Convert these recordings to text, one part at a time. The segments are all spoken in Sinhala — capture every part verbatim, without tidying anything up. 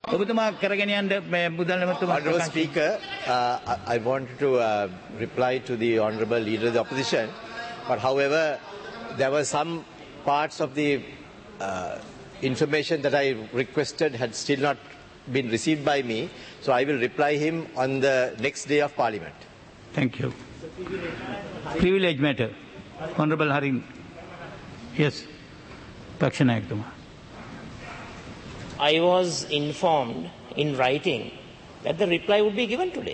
Honourable Speaker, uh, I wanted to uh, reply to the Honourable Leader of the Opposition, but however, there were some parts of the uh, information that I requested had still not been received by me, so I will reply him on the next day of Parliament. Thank you. Privilege matter. Honourable Haring. Yes. Pakshanayak. I was informed in writing that the reply would be given today.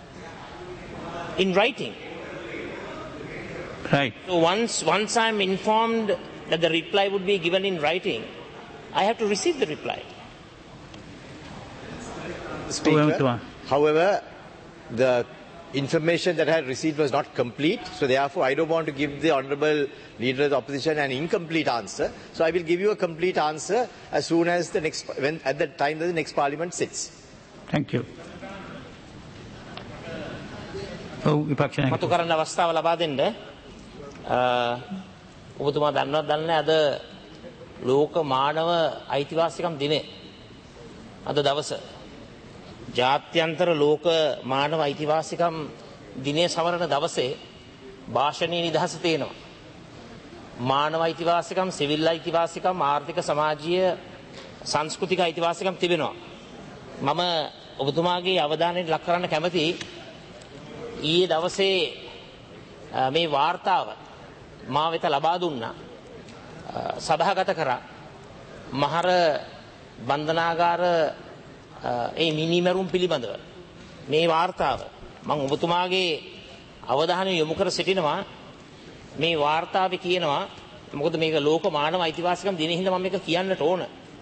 In writing. Right. So once, once I am informed that the reply would be given in writing, I have to receive the reply. Speaker, however, the information that I had received was not complete, so therefore I don't want to give the Honourable Leader of the Opposition an incomplete answer. So I will give you a complete answer as soon as the next, when, at the time that the next Parliament sits. Thank you. Oh, මතු කරන්න අවස්ථාව ලබා දෙන්න. ඔබතුමා දන්නවද දන්නේ අද ලෝක මානව අයිතිවාසිකම් දිනේ. අද දවස ජාත්‍යන්තර ලෝක මානව අයිතිවාසිකම් දිනේ සමරන දවසේ භාෂණීය නිදහස තියෙනවා. මානව අයිතිවාසිකම්, සිවිල් අයිතිවාසිකම්, ආර්ථික සමාජීය සංස්කෘතික අයිතිවාසිකම් තිබෙනවා. මම ඔබතුමාගේ අවධානයට ලක් කරන්න කැමතියි ඊයේ දවසේ මේ වාර්තාව මා වෙත ලබා දුන්නා. සභාගත කරා මහර බන්ධනාගාර ඒ මිනිමරුම් පිළිබඳව මේ වාර්තාව මම ඔබතුමාගේ අවධානය යොමු කර සිටිනවා. මේ වාර්තාවේ කියනවා මොකද මේක ලෝක මානව අයිතිවාසිකම් දිනේ හින්දා මම මේක කියන්නට ඕන.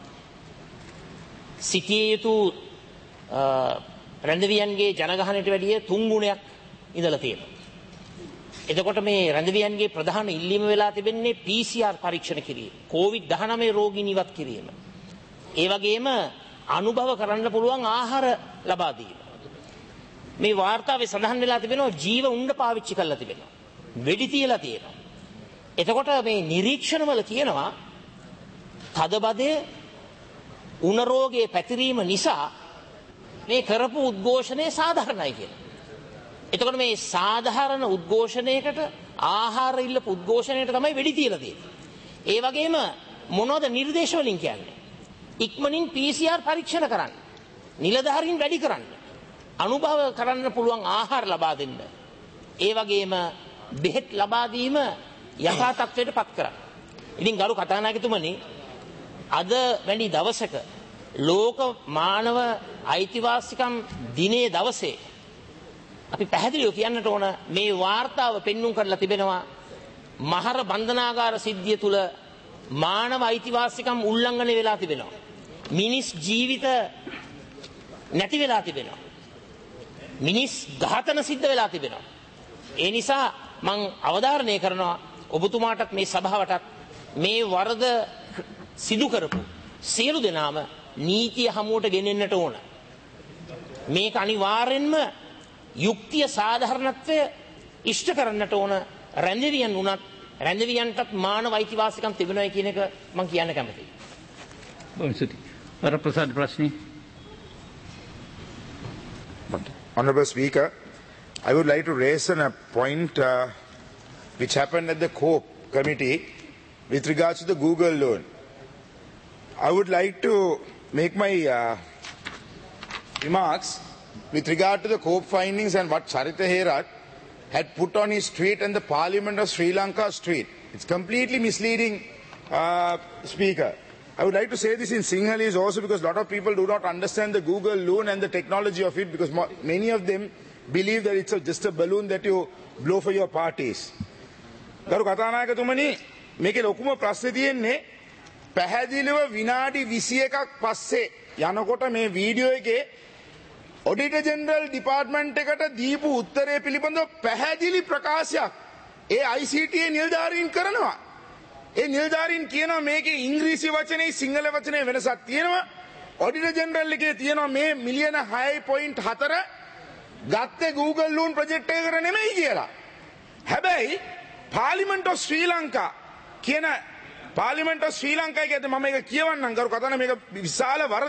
සිටිය යුතු රැඳවියන්ගේ ජනගහනයට වැඩිය තුන් ගුණයක් ඉඳලා තියෙනවා. එතකොට මේ රැඳවියන්ගේ ප්‍රධාන ඉල්ලීම වෙලා තිබෙන්නේ පී සී ආර් පරීක්ෂණ කිරීම, කොවිඩ් දහනවය රෝගීන් ඉවත් කිරීම. ඒ වගේම අනුභව කරන්න පුළුවන් ආහාර ලබා දීම. මේ වාර්තාවේ සඳහන් වෙලා තිබෙනවා ජීව උණ්ඩ පාවිච්චි කරලා තිබෙනවා. වෙඩි තියලා තියෙනවා. එතකොට මේ නිරීක්ෂණවල කියනවා තදබදය උණ රෝගයේ පැතිරීම නිසා මේ කරපු උද්ඝෝෂණය සාධාරණයි කියලා. එතකොට මේ සාධාරණ උද්ඝෝෂණයකට ආහාර ඉල්ලපු උද්ඝෝෂණයට තමයි වෙඩි තියලා තියෙන්නේ. ඒ වගේම මොනවද නිර්දේශ වලින් කියන්නේ? ඉක්මනින් පී සී ආර් පරීක්ෂණ කරන්න. නිලධාරීන් වැඩි කරන්න. අනුභව කරන්න පුළුවන් ආහාර ලබා දෙන්න. ඒ වගේම බෙහෙත් ලබා දීම යථා තත්ත්වයට පත් කරන්න. ඉතින් ගරු කතානායකතුමනි අද වැනි දවසක ලෝක මානව අයිතිවාසිකම් දිනේ දවසේ අපි පැහැදිලිව කියන්නට ඕන මේ වාර්තාව පෙන්눔 කරලා තිබෙනවා මහර බන්ධනාගාර සිද්ධිය තුල මානව අයිතිවාසිකම් උල්ලංඝනය වෙලා තිබෙනවා. මිනිස් ජීවිත නැති වෙලා තිබෙනවා. මිනිස් ඝාතන සිද්ධ වෙලා තිබෙනවා. ඒ නිසා මම අවධාරණය කරනවා ඔබතුමාටත් මේ සභාවටත් මේ වරද සිදු කරපු සියලු දෙනාම නීතිය හමුවට ගෙනෙන්නට ඕන. මේක අනිවාර්යෙන්ම යුක්තිය සාධාරණත්වය ඉෂ්ට කරන්නට ඕන. රැඳවියන් වුණත් රැඳවියන්ටත් මානව අයිතිවාසිකම් තිබෙනවා කියන එක මම කියන්න කැමතියි. බොන්සුති. වරප්‍රසාද ප්‍රශ්නේ. Honourable Speaker, I would like to raise a point uh, which happened at the COPE committee with regards to the Google loan. I would like to make my uh, remarks with regard to the COPE findings and what Charitha Herath had put on his tweet and the Parliament of Sri Lanka's tweet. It's completely misleading, uh, Speaker. I would like to say this in Sinhalese also because a lot of people do not understand the Google loan and the technology of it because many of them believe that it's a, just a balloon that you blow for your parties. ගරු කතානායකතුමනි මේකේ ලොකුම ප්‍රශ්නේ තියෙන්නේ පැහැදිලිව විනාඩි විසි එකක් පස්සේ යනකොට මේ වීඩියෝ එකේ ඔඩිටර් ජෙනරල් ඩිපාර්ට්මන්ට් එකට දීපු උත්තරය පිළිබඳව පැහැදිලි ප්‍රකාශයක් ඒ ආයි සී ටී ඒ නිලධාරීන් කරනවා. ඒ නිලධාරීන් කියනවා මේකේ ඉංග්‍රීසි වචනේ සිංහල වචනේ වෙනසක් තියෙනවා. ඔඩිටර් ජෙනරල් එකේ තියෙනවා මේ මිලියන හය පොයින්ට් හතර ගත්තේ Google loan ප්‍රොජෙක්ට් එකකට නෙමෙයි කියලා. හැබැයි Parliament of Sri Lanka කියන Parliament of Sri Lanka එකේ මම මේක කියවන්නම් ගරු කතාන මේක විශාල වරදක්.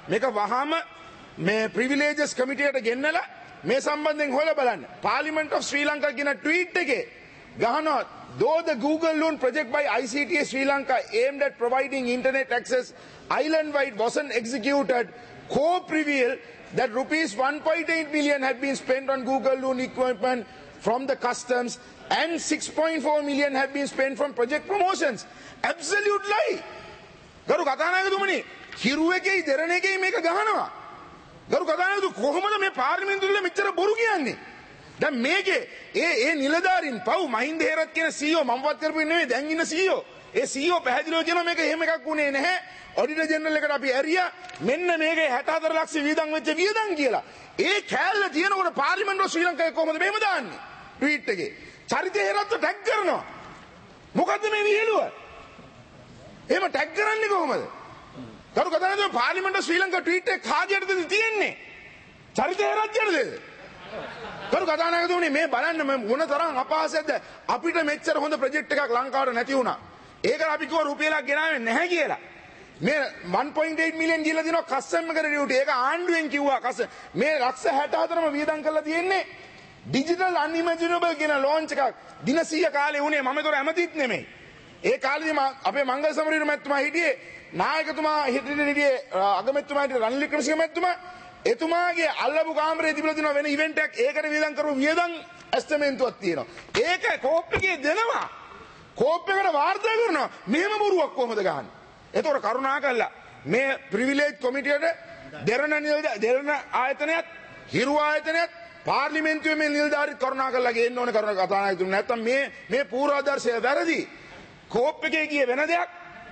මේක වහාම මේ ප්‍රිවිලේජස් කමිටියට ගෙන්නලා මේ සම්බන්ධයෙන් හොයලා බලන්න. Parliament of Sri Lanka කියන ට්වීට් එකේ ගහනවා though the Google loan project by I C T A Sri Lanka aimed at providing internet access island-wide wasn't executed, COPE revealed that rupees one point eight million had been spent on Google loan equipment from the customs and six point four million had been spent from project promotions. Absolute lie. ගරු කතානායකතුමනි හිරු එකේ දෙරණ එකේ මේක ගහනවා. ගරු කතානායකතු කොහොමද මේ පාර්ලිමේන්තුවේ මෙච්චර බොරු කියන්නේ? දැන් මේකේ ඒ ඒ නිලධාරීන් පව් මහින්ද හේරත් කියන C E O මමවත් කරපු නෙවෙයි දැන් ඉන්න C E O. ඒ C E O පැහැදිලිව කියනවා මේක එහෙම එකක් වුණේ නැහැ. ඔඩිටර් ජෙනරල් එකට අපි ඇරියා මෙන්න මේකේ හැට හතර ලක්ෂ වියදම් වෙච්ච වියදම් කියලා. ඒ කෑල්ල තියෙනකොට පාර්ලිමේන්තුව ශ්‍රී ලංකාවේ කොහොමද මෙහෙම දාන්නේ? ට්වීට් එකේ. චරිත හේරත්ව ටැග් කරනවා. මොකද්ද මේ විහිළුව? එහෙම ටැග් කරන්නේ කොහොමද? කරු කතාවේදී පාර්ලිමේන්තුව ශ්‍රී ලංකා ට්වීට් එක කාගේටද තියෙන්නේ? චරිත හේරත්වයටද? කරු කතානායකතුමනි මේ බලන්න මොන තරම් අපහාසයක්ද අපිට මෙච්චර හොඳ ප්‍රොජෙක්ට් එකක් ලංකාවට නැති වුණා. ඒකට අපි කිව්වා රුපියලක් ගෙනාවේ නැහැ කියලා. මේ one point eight million කියලා දිනවා කස්ටම් එකට ඩියුටි. ඒක ආණ්ඩුවෙන් කිව්වා කස් මේ ලක්ෂ හැට හතරම වියදම් කරලා තියෙන්නේ ඩිජිටල් අන්ඉමැජිනබල් කියන ලොන්ච් එකක්. දින සීය කාලේ වුණේ මම ඒතර ඇමතිත් නෙමෙයි. ඒ කාලේදී අපේ මංගල සමරීර මැතිතුමා හිටියේ නායකතුමා හිටියේ අගමැතිතුමා හිටියේ රනිල් වික්‍රමසිංහ මැතිතුමා එතුමාගේ අල්ලපු කාමරේ තිබිලා තියෙන වෙන ඉවෙන්ට් එකක් ඒකට වියදම් කරපු වියදම් ඇස්තමේන්තුවක් තියෙනවා. ඒක කෝප් එකේ දෙනවා. කෝප් එකට වාර්තා කරනවා. මෙහෙම බොරුවක් කොහොමද ගහන්නේ? ඒතකොට කරුණා කළා මේ ප්‍රිවිලේජ් කොමිටියට දෙරණ දෙරණ ආයතනයත් හිරු ආයතනයත් පාර්ලිමේන්තුවේ මේ නිලධාරීත් කරුණා කළා ගේන්න ඕනේ කරුණා කතානායකතුමනි. නැත්තම් මේ මේ පූර්වාදර්ශය වැරදි. කෝප් එකේ ගියේ වෙන දෙයක්.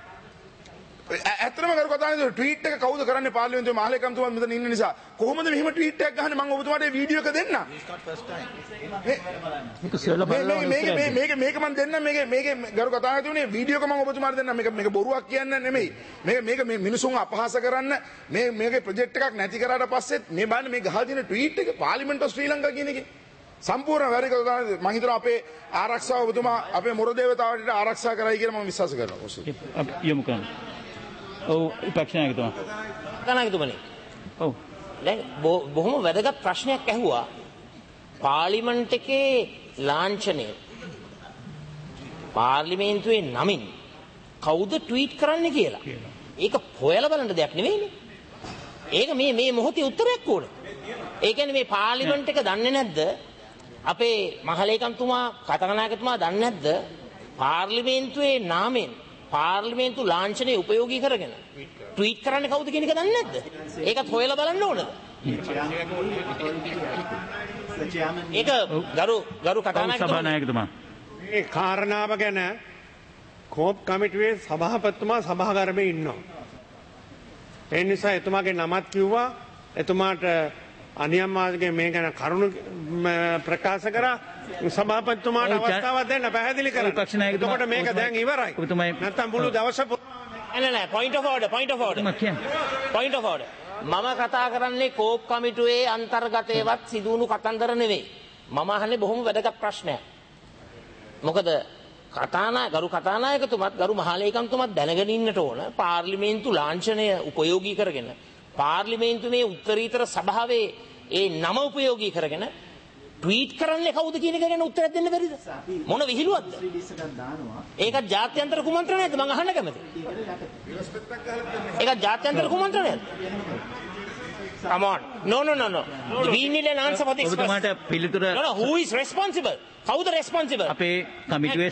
ඇත්තම කරු කතාවේ ට්වීට් එක කවුද කරන්නේ පාර්ලිමේන්තුවේ මාලේකම්තුමා මෙතන ඉන්න නිසා කොහොමද මෙහෙම ට්වීට් එකක් ගහන්නේ? මම ඔබතුමාට වීඩියෝ එක දෙන්න. මේක මේක මේක මම දෙන්න මේක මේක කරු කතාවේ වීඩියෝ එක මම ඔබතුමාට දෙන්න. මේක මේක බොරුවක් කියන්නේ නෙමෙයි. මේක මේක මේ මිනිසුන් අපහාස කරන්න මේ මේකේ ප්‍රොජෙක්ට් එකක් නැති කරාට පස්සෙත් මේ බලන්න මේ ගහලා තියෙන ට්වීට් එක පාර්ලිමේන්තුව ශ්‍රී ලංකා කියන එකේ සම්පූර්ණ වැරදි කතාවක්. මම හිතනවා අපේ ආරක්ෂාව ඔබතුමා අපේ මොර දේවතාවට ආරක්ෂා කරයි කියලා මම විශ්වාස කරනවා. යමු කරන්න. ඔව් විපක්ෂ නායකතුමා. කනායකතුමනි. ඔව්. දැන් බොහොම වැදගත් ප්‍රශ්නයක් ඇහුවා. පාර්ලිමේන්තු එකේ ලාංඡනය පාර්ලිමේන්තුවේ නමින් කවුද ට්වීට් කරන්න කියලා. ඒක හොයලා බලන්න දෙයක් නෙවෙයිනේ. ඒක මේ මේ මොහොතේ උත්තරයක් ඕනේ. ඒ කියන්නේ මේ පාර්ලිමේන්තු එක දන්නේ නැද්ද? අපේ මහලේකම්තුමා කතානායකතුමා දන්නේ නැද්ද? පාර්ලිමේන්තුවේ නාමයෙන් පාර්ලිමේන්තු ලාංඡනය උපයෝගී කරගෙන ට්වීට් කරන්න කවුද කියන එක දන්නේ නැද්ද? ඒකත් හොයලා බලන්න ඕනද? ඒක ගරු ගරු කතානායකතුමා මේ කාරණාව ගැන කෝප් කමිටුවේ සභාපතිතුමා සභාගර්භයේ ඉන්නවා. ඒ නිසා එතුමාගේ නමත් කිව්වා. එතුමාට අනියම් මාර්ගයේ මේ ගැන කරුණු ප්‍රකාශ කරා. සභාපතිතුමාට අවස්ථාවක් දෙන්න පැහැදිලි කරන්න. එතකොට මේක දැන් ඉවරයි. නැත්තම් මුළු දවස නෑ නෑ point of order point of order point of order මම කතා කරන්නේ කෝප් කමිටුවේ අන්තර්ගතයේවත් සිදුවුණු කතන්දර නෙවෙයි. මම අහන්නේ බොහොම වැදගත් ප්‍රශ්නයක්. මොකද කතානායක ගරු කතානායකතුමත් ගරු මහලේකම්තුමත් දැනගෙන ඉන්නට ඕන පාර්ලිමේන්තු ලාංඡනය උපයෝගී කරගෙන පාර්ලිමේන්තුවේ උත්තරීතර සභාවේ ඒ නම උපයෝගී කරගෙන ට්වීට් කරන්නේ කවුද කියන එක ගැන උත්තරයක් දෙන්න බැරිද? මොන විහිළුවක්ද? ඒකත් ජාත්‍යන්තර කුමන්ත්‍රණයක්ද? මම අහන්න කැමතියි. ඒකත් ජාත්‍යන්තර කුමන්ත්‍රණයක්ද? Come on. No, no, no, no. We need an answer for this. ඔබතුමාට පිළිතුර No, no. Who is responsible? කවුද responsible? අපේ කමිටුවේ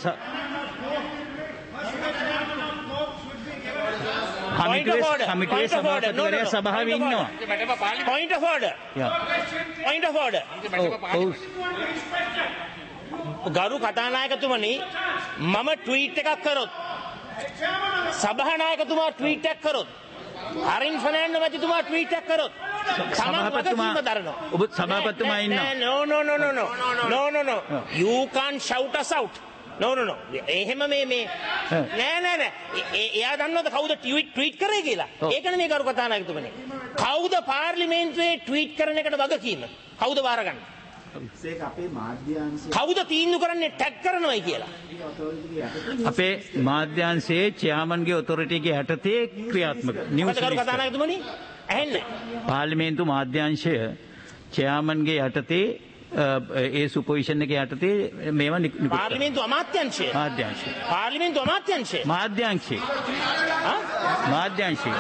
කමිටුවේ සභාපතිවරයා සභාවේ ඉන්නවා. Point of order. Point of order. ගරු කතානායකතුමනි මම ට්වීට් එකක් කරොත් සභානායකතුමා ට්වීට් එකක් කරොත් හරින් ෆර්නෑන්ඩෝ මැතිතුමා ට්වීට් එකක් කරොත් සභාපතිතුමා ඔබ සභාපතිතුමා ඉන්නවා. No no no no no no no no you can't shout us out. No no no එහෙම මේ මේ නෑ නෑ නෑ එයා දන්නවද කවුද ට්වීට් ට්වීට් කරේ කියලා? ඒකනේ මේ කරු කතානායකතුමනි. කවුද පාර්ලිමේන්තුවේ ට්වීට් කරන එකට වගකීම? කවුද බාරගන්නේ? ඒක අපේ මාධ්‍යාංශය. කවුද තීන්දුව කරන්නේ ටැග් කරනවයි කියලා? අපේ මාධ්‍යාංශයේ චෙයාමන්ගේ ඔතොරිටි එකේ යටතේ ක්‍රියාත්මක. නිවුස් කරු කතානායකතුමනි ඇහෙන්නේ පාර්ලිමේන්තු මාධ්‍යංශය චෙයාමන්ගේ යටතේ ඒ සුපොසිෂන් එක යටතේ මේවා නිකුත් පාර්ලිමේන්තු අමාත්‍යංශය මාධ්‍යංශය පාර්ලිමේන්තු අමාත්‍යංශය මාධ්‍යංශය මාධ්‍යංශය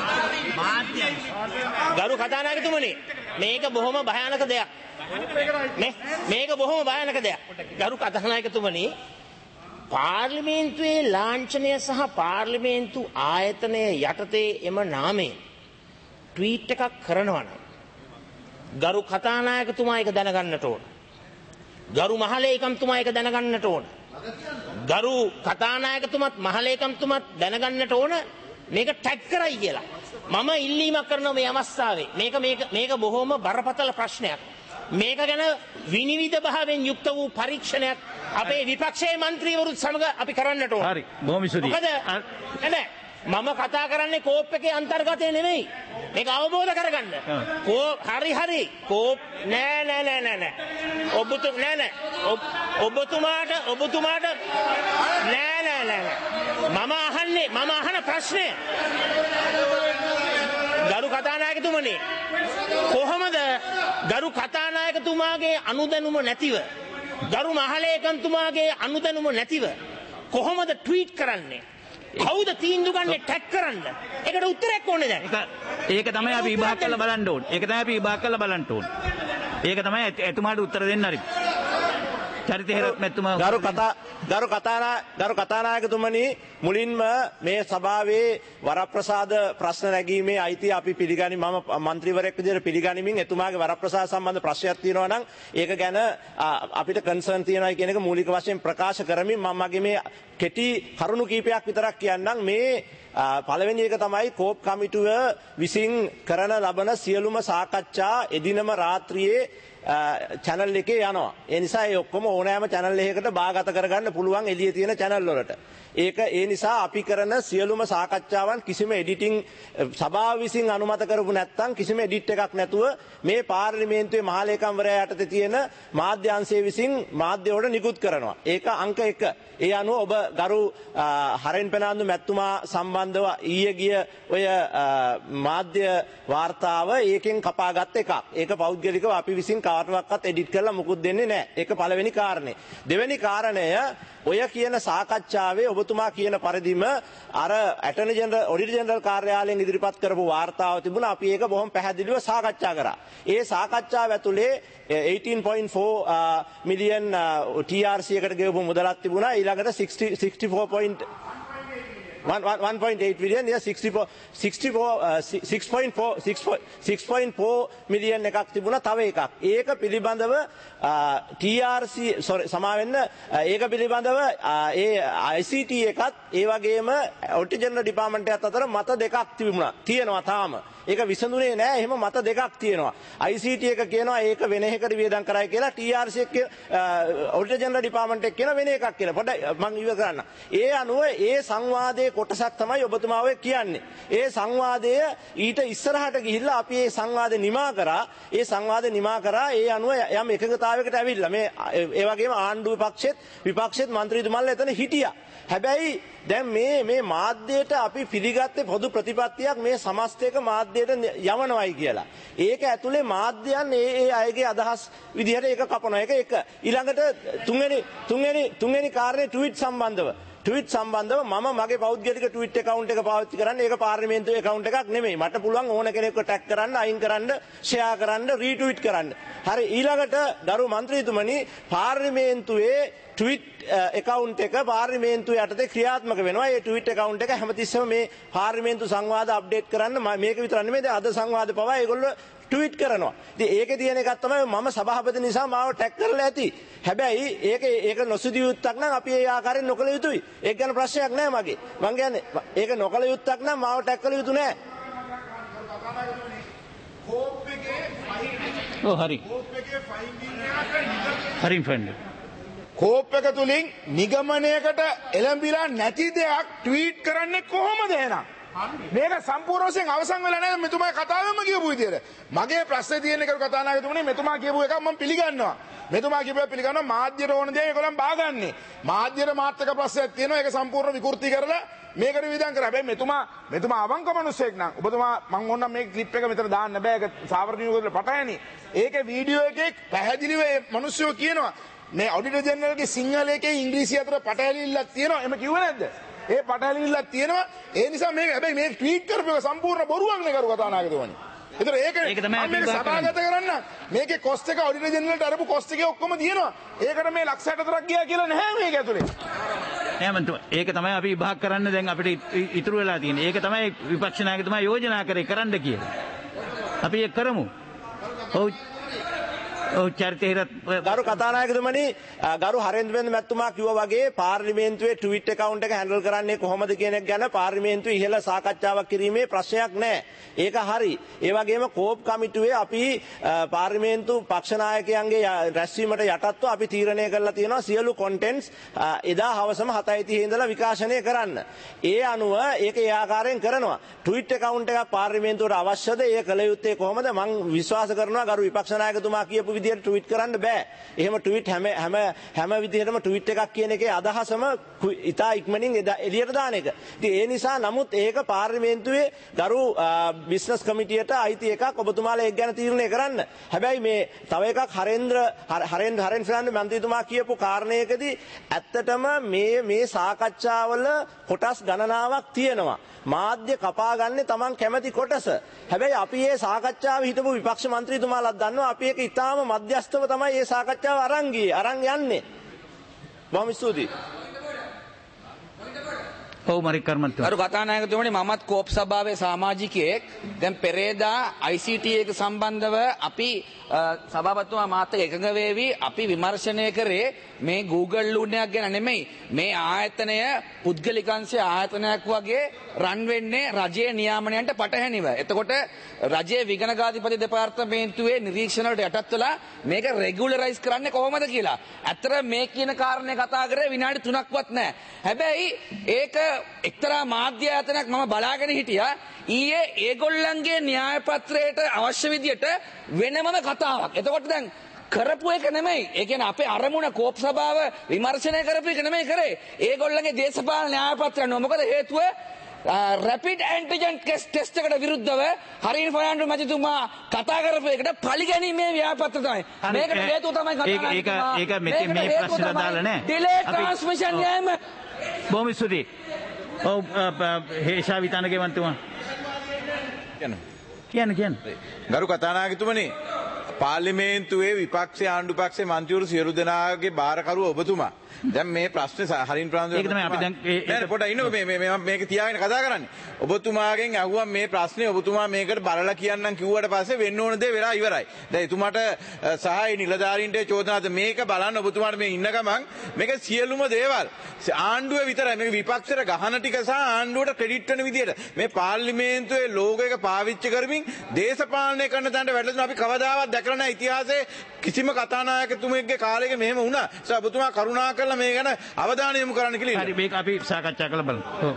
ගරු කතානායකතුමනි මේක බොහොම භයානක දෙයක් නේ මේක බොහොම භයානක දෙයක් ගරු කතානායකතුමනි පාර්ලිමේන්තුවේ ලාංඡනය සහ පාර්ලිමේන්තු ආයතනය යටතේ එම නාමයෙන් ට්වීට් එකක් කරනවා නම් ගරු කතානායකතුමා ඒක දැනගන්නට ඕන. ගරු මහලේකම්තුමා ඒක දැනගන්නට ඕන. ගරු කතානායකතුමත් මහලේකම්තුමත් දැනගන්නට ඕන මේක ටැග් කරයි කියලා. මම ඉල්ලීමක් කරනවා මේ අවස්ථාවේ. මේක මේක මේක බොහොම බරපතල ප්‍රශ්නයක්. මේක ගැන විනිවිද භාවයෙන් යුක්ත වූ පරීක්ෂණයක් අපේ විපක්ෂයේ മന്ത്രിවරුත් සමග අපි කරන්නට ඕන. හරි. බොහොම ස්තුතියි. මොකද නෑ මම කතා කරන්නේ කෝප් එකේ අන්තර්ගතය නෙමෙයි. මේක අවබෝධ කරගන්න. කෝප් හරි හරි. කෝප් නෑ නෑ නෑ නෑ නෑ. ඔබතු නෑ නෑ. ඔබතුමාට ඔබතුමාට නෑ නෑ නෑ නෑ. මම අහන්නේ මම අහන ප්‍රශ්නය. ගරු කතානායකතුමනි කොහොමද ගරු කතානායකතුමාගේ අනුදැනුම නැතිව ගරු මහලේකම්තුමාගේ අනුදැනුම නැතිව කොහොමද ට්වීට් කරන්නේ? කවුද තීන්දුව ගන්නේ ටැග් කරන්න? ඒකට උත්තරයක් ඕනේ දැන්. ඒක තමයි අපි විභාග කරලා බලන්න ඕනේ. ඒක තමයි අපි විභාග කරලා බලන්න ඕනේ. ඒක තමයි එතුමාට උත්තර දෙන්න හරි. චරිතහෙර මෙතුමා ගරු කතා ගරු කතානා ගරු කතානායකතුමනි මුලින්ම මේ සභාවේ වරප්‍රසාද ප්‍රශ්න නැගීමේ අයිතිය අපි පිළිගනි මම മന്ത്രിවරයෙක් විදිහට පිළිගනිමින් එතුමාගේ වරප්‍රසාද සම්බන්ධ ප්‍රශ්නයක් තියෙනවා නම් ඒක ගැන අපිට කන්සර්න් තියෙනවා කියන එක මූලික වශයෙන් ප්‍රකාශ කරමින් මම මගේ මේ කෙටි කරුණු කීපයක් විතරක් කියන්නම්. මේ පළවෙනි එක තමයි කෝප් කමිටුව විසින් කරන ලබන සියලුම සාකච්ඡා එදිනම රාත්‍රියේ channel එකේ යනවා. ඒ නිසා ඒ ඔක්කොම ඕනෑම channel එකකට බාගත කරගන්න පුළුවන් එළියේ තියෙන channel වලට. ඒක ඒ නිසා අපි කරන සියලුම සාකච්ඡාවන් කිසිම එඩිටිං සභාව විසින් අනුමත කරපු නැත්නම් කිසිම එඩිට් එකක් නැතුව මේ පාර්ලිමේන්තුවේ මහලේකම්වරයා යටතේ තියෙන මාධ්‍ය අංශය විසින් මාධ්‍ය වලට නිකුත් කරනවා. ඒක අංක එක. ඒ අනුව ඔබ ගරු හරෙන් පෙනාන්දු මැතිතුමා සම්බන්ධව ඊයේ ගිය ඔය මාධ්‍ය වාර්තාව ඒකෙන් කපාගත් එකක්. ඒක පෞද්ගලිකව අපි විසින් කාටවත් එඩිට් කරලා මුකුත් දෙන්නේ නැහැ. ඒක පළවෙනි කාරණේ. දෙවෙනි කාරණය ඔය කියන සාකච්ඡාවේ ඔබතුමා කියන පරිදිම අර ඇටර්නි ජෙනරල් ඔඩිටර් ජෙනරල් කාර්යාලයෙන් ඉදිරිපත් කරපු වාර්තාව තිබුණා. අපි ඒක බොහොම පැහැදිලිව සාකච්ඡා කරා. ඒ සාකච්ඡාව ඇතුලේ eighteen point four million T R C එකට ගෙවපු මුදලක් තිබුණා. ඊළඟට sixty-four point one point eight million yeah sixty-four sixty-four six point four six point four million එකක් තිබුණා. තව එකක් ඒක පිළිබඳව T R C sorry සමා වෙන්න ඒක පිළිබඳව ඒ I C T එකත් ඒ වගේම ඔඩිටර් ජෙනරල් ඩිපාර්ට්මන්ට් එකත් අතර මත දෙකක් තිබුණා. තියෙනවා තාම. ඒක විසඳුනේ නෑ. එහෙම මත දෙකක් තියෙනවා. I C T එක කියනවා ඒක වෙන එකකට වියදම් කරයි කියලා. T R C එක ඔඩිටර් ජෙනරල් ඩිපාර්ට්මන්ට් එක කියන වෙන එකක් කියලා. පොඩ්ඩක් මම ඉව කරන්න. ඒ අනුව ඒ සංවාදයේ කොටසක් තමයි ඔබතුමා ඔය කියන්නේ. ඒ සංවාදය ඊට ඉස්සරහට ගිහිල්ලා අපි ඒ සංවාදේ නිමා කරා. ඒ සංවාදේ නිමා කරා. ඒ අනුව යම් එකඟතාවයකට ඇවිල්ලා මේ ඒ වගේම ආණ්ඩුවේ පක්ෂෙත් විපක්ෂෙත් മന്ത്രിතුමන්ලා එතන හිටියා. හැබැයි දැන් මේ මේ මාධ්‍යයට අපි පිළිගත්තේ පොදු ප්‍රතිපත්තියක් මේ සමස්තයක මාධ්‍යයට යවනවයි කියලා. ඒක ඇතුලේ මාධ්‍යයන් ඒ ඒ අයගේ අදහස් විදිහට ඒක කපනවා. ඒක එක. ඊළඟට තුන්වෙනි තුන්වෙනි තුන්වෙනි කාර්යයේ ට්වීට් සම්බන්ධව ට්වීට් සම්බන්ධව මම මගේ පෞද්ගලික ට්වීට් account එක පාවිච්චි කරන්නේ ඒක පාර්ලිමේන්තුවේ account එකක් නෙමෙයි. මට පුළුවන් ඕන කෙනෙක්ව ටැග් කරන්න, අයින් කරන්න, ෂෙයා කරන්න, රීට්වීට් කරන්න. හරි ඊළඟට ගරු മന്ത്രിතුමනි පාර්ලිමේන්තුවේ ට්වීට් account එක පාර්ලිමේන්තුව යටතේ ක්‍රියාත්මක වෙනවා. ඒ ට්වීට් account එක හැමතිස්සෙම මේ පාර්ලිමේන්තු සංවාද අප්ඩේට් කරන්න මේක විතර නෙමෙයි අද සංවාද පවා ඒගොල්ලෝ ට්වීට් කරනවා. ඉතින් ඒකේ තියෙන එකක් තමයි මම සභාපති නිසා මාව ටැග් කරලා ඇති. හැබැයි ඒක ඒක නොසිතිය යුත්තක් නම් අපි ඒ ආකාරයෙන් නොකළ යුතුයි. ඒක ගැන ප්‍රශ්නයක් නෑ මගේ. මං කියන්නේ ඒක නොකළ යුත්තක් නම් මාව ටැග් කළ යුතු නෑ. කෝප් එකේ ෆයින් ඔව් හරි. කෝප් එකේ ෆයින් හරි ෆ්‍රෙන්ඩ්. කෝප් එක තුලින් නිගමනයකට එළඹිලා නැති දෙයක් ට්වීට් කරන්නේ කොහොමද එහෙනම්? මේක සම්පූර්ණ වශයෙන් අවසන් වෙලා නැහැ මෙතුමා කතාවෙම කියපු විදියට. මගේ ප්‍රශ්නේ තියෙන එක කතානායකතුමනි මෙතුමා කියපු එකක් මම පිළිගන්නවා. මෙතුමා කියපුවා පිළිගන්නවා මාධ්‍යයට ඕන දේ ඒගොල්ලන් බාගන්නේ. මාධ්‍යයට මාත් එක ප්‍රශ්නයක් තියෙනවා ඒක සම්පූර්ණ විකෘති කරලා මේකට වියදම් කරා. හැබැයි මෙතුමා මෙතුමා අවංක මිනිස්සෙක් නම් ඔබතුමා මම ඕනම් මේ ක්ලිප් එක මෙතන දාන්න බෑ. ඒක සාවර්ණීය පටහැනි. ඒකේ වීඩියෝ එකේ පැහැදිලිව මේ මිනිස්සු කියනවා මේ ඔඩිටර් ජෙනරල්ගේ සිංහල එකේ ඉංග්‍රීසි අතර පටහැනිල්ලක් තියෙනවා. එම කිව්වේ නැද්ද? ඒ පටහැනිල්ලක් තියෙනවා. ඒ නිසා මේක හැබැයි මේ ට්වීට් කරපු එක සම්පූර්ණ බොරුවක් නේ කරු කතානායකතුමනි. ඒතර ඒක මම සභාගත කරන්න මේකේ කොස්ට් එක ඔඩිටර් ජෙනරල්ට අරපු කොස්ට් එකේ ඔක්කොම තියෙනවා. ඒකට මේ ලක්ෂ අටතරක් ගියා කියලා නැහැ මේක ඇතුලේ. නෑ මන්තුමා ඒක තමයි අපි විභාග කරන්න දැන් අපිට ඉතුරු වෙලා තියෙන්නේ. ඒක තමයි විපක්ෂ නායකතුමා යෝජනා කරේ කරන්න කියලා. අපි ඒක කරමු. ඔව් ගරු කතානායකතුමනි ගරු හරේන්ද්‍ර මැතිතුමා කිව්වා වගේ පාර්ලිමේන්තුවේ ට්වීට් account එක හැන්ඩල් කරන්නේ කොහොමද කියන එක ගැන පාර්ලිමේන්තුවේ ඉහළ සාකච්ඡාවක් කිරීමේ ප්‍රශ්නයක් නැහැ. ඒක හරි. ඒ වගේම කෝප් කමිටුවේ අපි පාර්ලිමේන්තු පක්ෂ නායකයන්ගේ රැස්වීමට යටත්ව අපි තීරණය කරලා තියෙනවා සියලු කොන්ටෙන්ට්ස් එදා හවසම හතයි තිහේ ඉඳලා විකාශනය කරන්න. ඒ අනුව ඒක ඒ ආකාරයෙන් කරනවා. ට්වීට් account එකක් පාර්ලිමේන්තුවට අවශ්‍යද? ඒ කළ යුත්තේ කොහොමද? මම විශ්වාස කරනවා ගරු විපක්ෂ නායකතුමා කියපු විදියට ට්වීට් කරන්න බෑ. එහෙම ට්වීට් හැම හැම හැම විදිහටම ට්වීට් එකක් කියන එකේ අදහසම ඉතා ඉක්මනින් එළියට දාන එක. ඉතින් ඒ නිසා නමුත් ඒක පාර්ලිමේන්තුවේ ගරු බිස්නස් කමිටියට අයිති එකක්. ඔබතුමාලා ඒක ගැන තීරණය කරන්න. හැබැයි මේ තව එකක් හරේන්ද්‍ර හරේන්ද්‍ර හරේන් ෆර්නෑන්ඩෝ මන්ත්‍රීතුමා කියපු කාරණයකදී ඇත්තටම මේ මේ සාකච්ඡාවල කොටස් ගණනාවක් තියෙනවා. මාධ්‍ය කපා ගන්නේ Taman කැමති කොටස. හැබැයි අපි මේ සාකච්ඡාවේ හිටපු විපක්ෂ මන්ත්‍රීතුමාලාත් දන්නවා අපි ඒක ඉතාම මධ්‍යස්ථව තමයි මේ සාකච්ඡාව අරන් ගියේ අරන් යන්නේ. බොහොම ස්තුතියි. ඔව් මරික් කර්මන්තුමා. අර කතානායකතුමනි මමත් කෝප් සභාවේ සමාජිකයෙක්. දැන් පෙරේදා I C T එක සම්බන්ධව අපි සභාපතිතුමා මාත් එක්ක එකඟ වේවි. අපි විමර්ශනය කරේ මේ Google ලූණයක් ගැන නෙමෙයි. මේ ආයතනය පුද්ගලිකංශයේ ආයතනයක් වගේ රන් වෙන්නේ රජයේ නියාමනයන්ට පටහැනිව. එතකොට රජයේ විගණකාධිපති දෙපාර්තමේන්තුවේ නිරීක්ෂණ වලට යටත් වෙලා මේක රෙගුලරයිස් කරන්නේ කොහොමද කියලා. ඇත්තට මේ කියන කාරණේ කතා කරේ විනාඩි තුනක්වත් නැහැ. හැබැයි ඒක එක්තරා මාධ්‍ය ආයතනයක් මම බලාගෙන හිටියා. ඊයේ ඒගොල්ලන්ගේ න්‍යාය පත්‍රයට අවශ්‍ය විදියට වෙනමම කතාවක්. එතකොට දැන් කරපු එක නෙමෙයි. ඒ කියන්නේ අපේ අරමුණ කෝප් සභාව විමර්ශනය කරපු එක නෙමෙයි කරේ. ඒගොල්ලන්ගේ දේශපාලන න්‍යාය පත්‍රය නෝ. මොකද හේතුව රැපිඩ් ඇන්ටිජන් ටෙස්ට් එකට විරුද්ධව හරින් ෆර්නෑන්ඩෝ මැතිතුමා කතා කරපු එකට පරිගැනීමේ ව්‍යාපත්‍ර තමයි. මේකට හේතුව තමයි කතා කරන්නේ. ඒක ඒක මේ මේ ප්‍රශ්න දාලා නැහැ. ඩිලේ ට්‍රාන්ස්මිෂන් යෑම. බොහොම ස්තුතියි. ඔව් හේෂා විතානගේ මන්තුමා. කියන්න. කියන්න කියන්න. ගරු කතානායකතුමනි පාර්ලිමේන්තුවේ විපක්ෂයේ ආණ්ඩු පක්ෂයේ මන්ත්‍රීවරු සියලු දෙනාගේ බාරකරුව ඔබතුමා. දැන් මේ ප්‍රශ්නේ හරින් ප්‍රාන්දු ඒක තමයි අපි දැන් නෑ පොඩ ඉන්නකො මේ මේ මේක තියාගෙන කතා කරන්නේ. ඔබතුමාගෙන් අහුවා මේ ප්‍රශ්නේ ඔබතුමා මේකට බලලා කියන්නම් කිව්වට පස්සේ වෙන්න ඕන දේ වෙලා ඉවරයි. දැන් එතුමාට සහාය නිලධාරීන්ට චෝදනාද මේක බලන්න ඔබතුමාට මේ ඉන්න ගමන් මේක සියලුම දේවල් ආණ්ඩුවේ විතරයි මේක විපක්ෂයට ගහන ටික සහ ආණ්ඩුවට ක්‍රෙඩිට් වෙන විදියට මේ පාර්ලිමේන්තුවේ ලෝගෝ එක පාවිච්චි කරමින් දේශපාලනය කරන තැනට වැටෙන අපි කවදාවත් දැකලා නැහැ ඉතිහාසයේ කිසිම කතානායකතුමෙක්ගේ කාලයක මෙහෙම වුණා. ඒ ඔබතුමා කරුණා කරලා මේ ගැන අවධානය යොමු කරන්න කියලා. හරි මේක අපි සාකච්ඡා කරලා බලමු. ඔව්.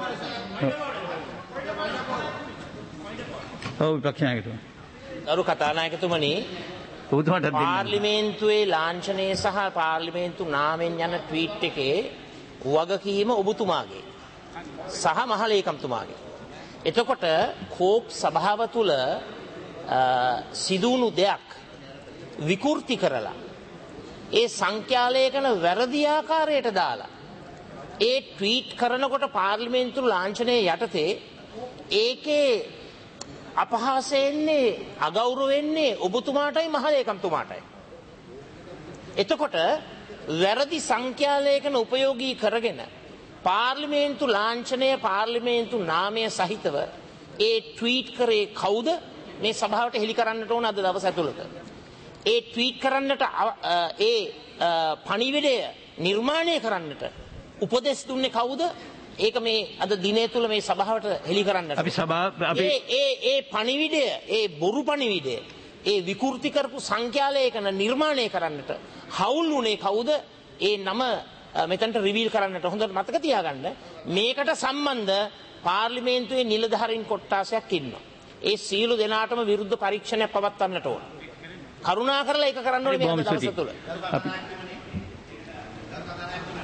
ඔව් විපක්ෂ නායකතුමා. අරු කතානායකතුමනි පාර්ලිමේන්තුවේ ලාංඡනය සහ පාර්ලිමේන්තු නාමයෙන් යන ට්වීට් එකේ වගකීම ඔබතුමාගේ සහ මහලේකම්තුමාගේ. එතකොට කෝප් සභාව තුළ සිදුවුණු දෙයක් විකෘති කරලා ඒ සංඛ්‍යාලයකන වැරදි ආකාරයට දාලා ඒ ට්වීට් කරනකොට පාර්ලිමේන්තු ලාංඡනයේ යටතේ ඒකේ අපහාස වෙන්නේ අගෞරව වෙන්නේ ඔබතුමාටයි මහලේකම්තුමාටයි. එතකොට වැරදි සංඛ්‍යාලයකන උපයෝගී කරගෙන පාර්ලිමේන්තු ලාංඡනය පාර්ලිමේන්තු නාමය සහිතව ඒ ට්වීට් කරේ කවුද මේ සභාවට හෙළි කරන්නට ඕන අද දවස් ඇතුළත. ඒ ට්වීට් කරන්නට ඒ පණිවිඩය නිර්මාණය කරන්නට උපදෙස් දුන්නේ කවුද? ඒක මේ අද දිනය තුල මේ සභාවට හෙළි කරන්නට. අපි සභාව අපි ඒ ඒ පණිවිඩය ඒ බොරු පණිවිඩය ඒ විකෘති කරපු සංඛ්‍යාලයකන නිර්මාණය කරන්නට හවුල් වුණේ කවුද? ඒ නම මෙතනට රිවීල් කරන්නට හොඳට මතක තියාගන්න. මේකට සම්බන්ධ පාර්ලිමේන්තුවේ නිලධාරීන් කොට්ටාසයක් ඉන්නවා. ඒ සියලු දෙනාටම විරුද්ධ පරීක්ෂණයක් පවත්වන්නට ඕන. කරුණා කරලා ඒක කරන්න ඕනේ මේ දවස් තුල. අපි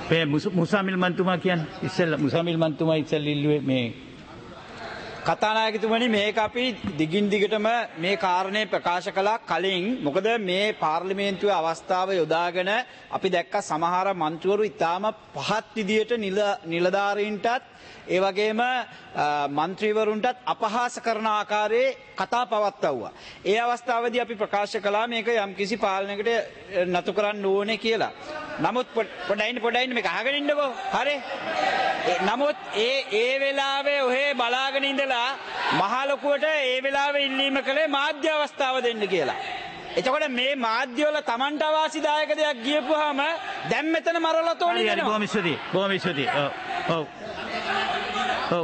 මේ මුසාමිල් මන්තුමා කියන්නේ ඉස්සෙල්ලා මුසාමිල් මන්තුමා ඉස්සෙල්ලා ඉල්ලුවේ මේ කතානායකතුමනි මේක අපි දිගින් දිගටම මේ කාරණේ ප්‍රකාශ කළා කලින් මොකද මේ පාර්ලිමේන්තුවේ අවස්ථාව යොදාගෙන අපි දැක්ක සමහර මන්ත්‍රීවරු ඉතාම පහත් විදියට නිලධාරීන්ටත් ඒ වගේම මන්ත්‍රීවරුන්ටත් අපහාස කරන ආකාරයේ කතා පවත්වුවා. ඒ අවස්ථාවේදී අපි ප්‍රකාශ කළා මේක යම්කිසි පාලනයකට නතු කරන්න ඕනේ කියලා. නමුත් පොඩයින් පොඩයින් මේක අහගෙන ඉන්නකෝ. හරි. නමුත් ඒ ඒ වෙලාවේ ඔහේ බලාගෙන ඉඳලා මහ ලොකුවට ඒ වෙලාවේ ඉල්ලීම කළේ මාධ්‍ය අවස්ථාව දෙන්න කියලා. එතකොට මේ මාධ්‍ය වල Tamanට අවාසිදායක දෙයක් ගියපුවාම දැන් මෙතන මරලා තෝරන්න වෙනවා. බොහොම ස්තුතියි. බොහොම ස්තුතියි. ඔව්. ඔව්.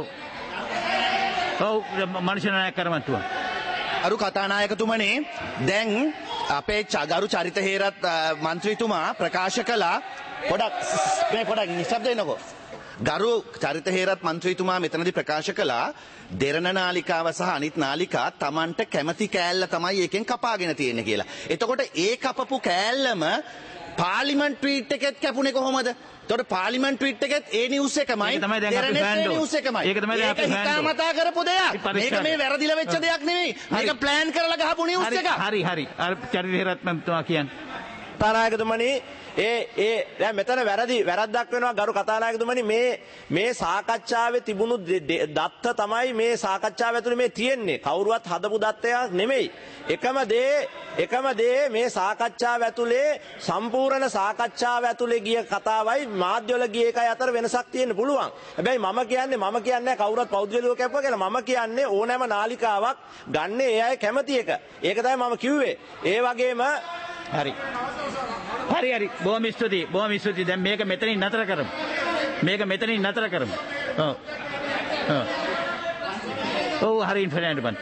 ඔව් මනුෂ්‍ය නායක කරමතුමා. අරු කතානායකතුමනි දැන් අපේ ගරු චරිත හේරත් මන්ත්‍රීතුමා ප්‍රකාශ කළා පොඩක් මේ පොඩක් නිශ්ශබ්ද වෙනකෝ. ගරු චරිත හේරත් මන්ත්‍රීතුමා මෙතනදී ප්‍රකාශ කළා දෙරණ නාලිකාව සහ අනිත් නාලිකා Tamanට කැමති කෑල්ල තමයි එකෙන් කපාගෙන තියෙන්නේ කියලා. එතකොට ඒ කපපු කෑල්ලම පාර්ලිමේන්තු ට්වීට් එකෙත් කැපුණේ කොහොමද? එතකොට පාර්ලිමේන්තු ට්වීට් එකෙත් ඒ නිවුස් එකමයි දෙරණේ නිවුස් එකමයි. ඒක තමයි අපි හිතාමතා කරපු දෙයක්. මේක මේ වැරදිලා වෙච්ච දෙයක් නෙවෙයි. මේක ප්ලෑන් කරලා ගහපු නිවුස් එකක්. හරි හරි. අර චරිත හේරත් මන්තුමා කියන්නේ කතානායකතුමනි ඒ ඒ දැන් මෙතන වැරදි වැරද්දක් වෙනවා ගරු කතානායකතුමනි මේ මේ සාකච්ඡාවේ තිබුණු දත්ත තමයි මේ සාකච්ඡාව ඇතුලේ මේ තියෙන්නේ කවුරුවත් හදපු දත්තයක් නෙමෙයි එකම දේ එකම දේ මේ සාකච්ඡාව ඇතුලේ සම්පූර්ණ සාකච්ඡාව ඇතුලේ ගිය කතාවයි මාධ්‍යවල ගිය එකයි අතර වෙනසක් තියෙන්න පුළුවන් හැබැයි මම කියන්නේ මම කියන්නේ කවුරුවත් පෞද්ගලිකව කැපුවා කියලා මම කියන්නේ ඕනෑම නාලිකාවක් ගන්න ඒ අය කැමති එක ඒක තමයි මම කිව්වේ ඒ වගේම හරි හරි හරි බොහොම ස්තුතියි බොහොම ස්තුතියි දැන් මේක මෙතනින් නතර කරමු මේක මෙතනින් නතර කරමු ඔව් ඔව් ඔව් හරි ඉන්ෆරෙන්ඩ් බන්තු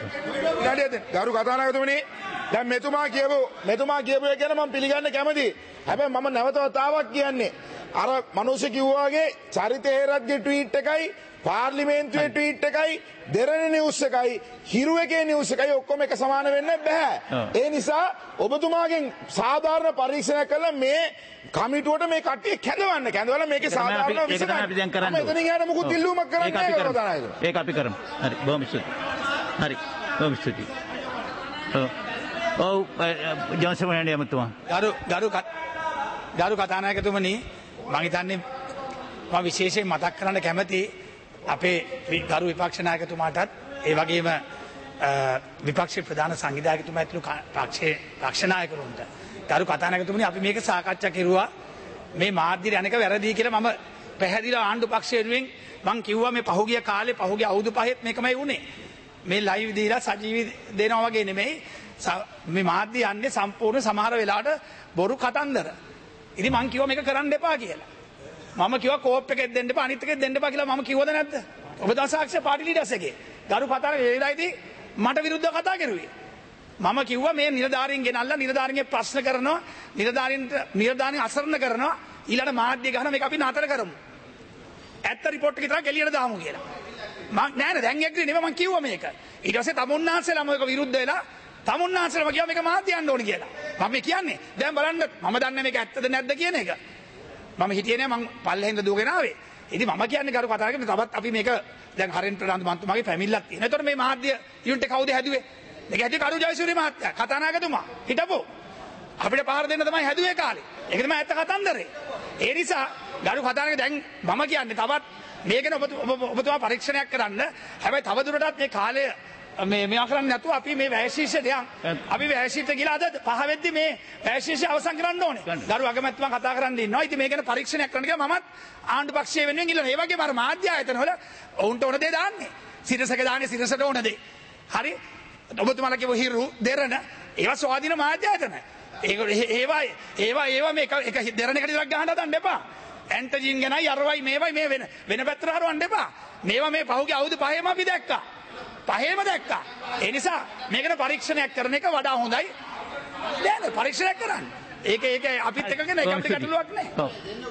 ගරු කතානායකතුමනි දැන් මෙතුමා කියපු මෙතුමා කියපු එක ගැන මම පිළිගන්න කැමතියි හැබැයි මම නැවත වතාවක් කියන්නේ අර මිනිස්සු කිව්වා වගේ චරිත හේරත්ගේ ට්වීට් එකයි පාර්ලිමේන්තුවේ ට්වීට් එකයි දෙරණ නිවුස් එකයි හිරු එකේ නිවුස් එකයි ඔක්කොම එක සමාන වෙන්න බෑ. ඒ නිසා ඔබතුමාගෙන් සාධාරණ පරීක්ෂණයක් කළා මේ කමිටුවට මේ කට්ටිය කැඳවන්න. කැඳවලා මේකේ සාධාරණ විසඳන්න. ඒක අපි දැන් කරන්නේ. මෙතනින් එහාට මොකුත් ඉල්ලුමක් කරන්නේ නැහැ. ඒක අපි කරමු. හරි බොහොම ස්තුතියි. හරි බොහොම ස්තුතියි. ඔව් ඔව් ජොන්සන් වහන්සේ යමුතුමා. ගරු ගරු ගරු කතානායකතුමනි මම හිතන්නේ මම විශේෂයෙන් මතක් කරන්න කැමති අපේ ගරු විපක්ෂ නායකතුමාටත් ඒ වගේම විපක්ෂ ප්‍රධාන සංවිධායකතුමා ඇතුළු පක්ෂයේ පක්ෂ නායකරුන්ට ගරු කතානායකතුමනි අපි මේක සාකච්ඡා කෙරුවා මේ මාධ්‍ය අනක වැරදි කියලා මම පැහැදිලිව ආණ්ඩු පක්ෂය වෙනුවෙන් මම කිව්වා මේ පහුගිය කාලේ පහුගිය අවුරුදු පහෙත් මේකමයි වුනේ මේ ලයිව් දීලා සජීවී දෙනවා වගේ නෙමෙයි මේ මාධ්‍ය යන්නේ සම්පූර්ණ සමහර වෙලාවට බොරු කතන්දර ඉතින් මම කිව්වා මේක කරන්න එපා කියලා මම කිව්වා කෝප් එකෙත් දෙන්න එපා අනිත් එකෙත් දෙන්න එපා කියලා මම කිව්වද නැද්ද? ඔබ දසාක්ෂ පාටි ලීඩර්ස් එකේ. ගරු කතාන වේලායිදී මට විරුද්ධව කතා කරුවේ. මම කිව්වා මේ නිලධාරීන් ගෙනල්ලා නිලධාරීන්ගේ ප්‍රශ්න කරනවා නිලධාරීන්ට නිලධාරීන් අසරණ කරනවා ඊළඟ මාධ්‍ය ගහන මේක අපි නතර කරමු. ඇත්ත රිපෝට් එක විතරක් එළියට දාමු කියලා. මම නෑ නෑ දැන් ඇග්‍රී නෙමෙයි මම කිව්වා මේක. ඊට පස්සේ තමුන්නාන්සේලා මේක විරුද්ධ වෙලා තමුන්නාන්සේලා කිව්වා මේක මාධ්‍ය යන්න ඕනේ කියලා. මම කියන්නේ දැන් බලන්න මම දන්නේ මේක ඇත්තද නැද්ද කියන එක. මම හිතියේ නෑ මං පල්ලෙහෙන්ද දුවගෙන ආවේ. ඉතින් මම කියන්නේ කරු කතා කරගෙන තවත් අපි මේක දැන් හරෙන් ප්‍රනාන්දු මන්තුමාගේ ෆැමිලියක් තියෙනවා. ඒතකොට මේ මාධ්‍ය යුනිට් එක කවුද හැදුවේ? මේක හැදුවේ කරු ජයසූරිය මහත්තයා. කතානායකතුමා හිටපො. අපිට පහර දෙන්න තමයි හැදුවේ කාලේ. ඒක තමයි ඇත්ත කතන්දරේ. ඒ නිසා කරු කතානායක දැන් මම කියන්නේ තවත් මේක ගැන ඔබතුමා පරීක්ෂණයක් කරන්න. හැබැයි තව දුරටත් මේ කාලය මේ මේවා කරන්නේ නැතුව අපි මේ වැයශීර්ෂයට යන් අපි වැයශීර්ෂයට ගිහලා අද පහ වෙද්දි මේ වැයශීර්ෂය අවසන් කරන්න ඕනේ. ගරු අගමැතිතුමා කතා කරන්න ඉන්නවා. ඉතින් මේ ගැන පරීක්ෂණයක් කරන්න කියලා මමත් ආණ්ඩු පක්ෂයේ වෙනුවෙන් ඉල්ලනවා. ඒ වගේම අර මාධ්‍ය ආයතන වල ඔවුන්ට ඕන දේ දාන්නේ. සිරසක දාන්නේ සිරසට ඕන දේ. හරි? ඔබතුමාලා කියව හිරු දෙරණ ඒවා ස්වාධීන මාධ්‍ය ආයතන. ඒක ඒවා ඒවා ඒවා මේ එක දෙරණකට විතරක් ගහන්න හදන්න එපා. ඇන්ටජින් ගැනයි අරවයි මේවයි මේ වෙන වෙන පැත්තට හරවන්න එපා. මේවා මේ පහුගිය අවුරුදු පහේම අපි දැක්කා. පහේම දැක්කා. ඒ නිසා මේකට පරීක්ෂණයක් කරන එක වඩා හොඳයි. දැන් පරීක්ෂණයක් කරන්න. ඒක ඒක අපිත් එක්ක කියන එක අපිට ගැටලුවක් නෑ. ඔව්.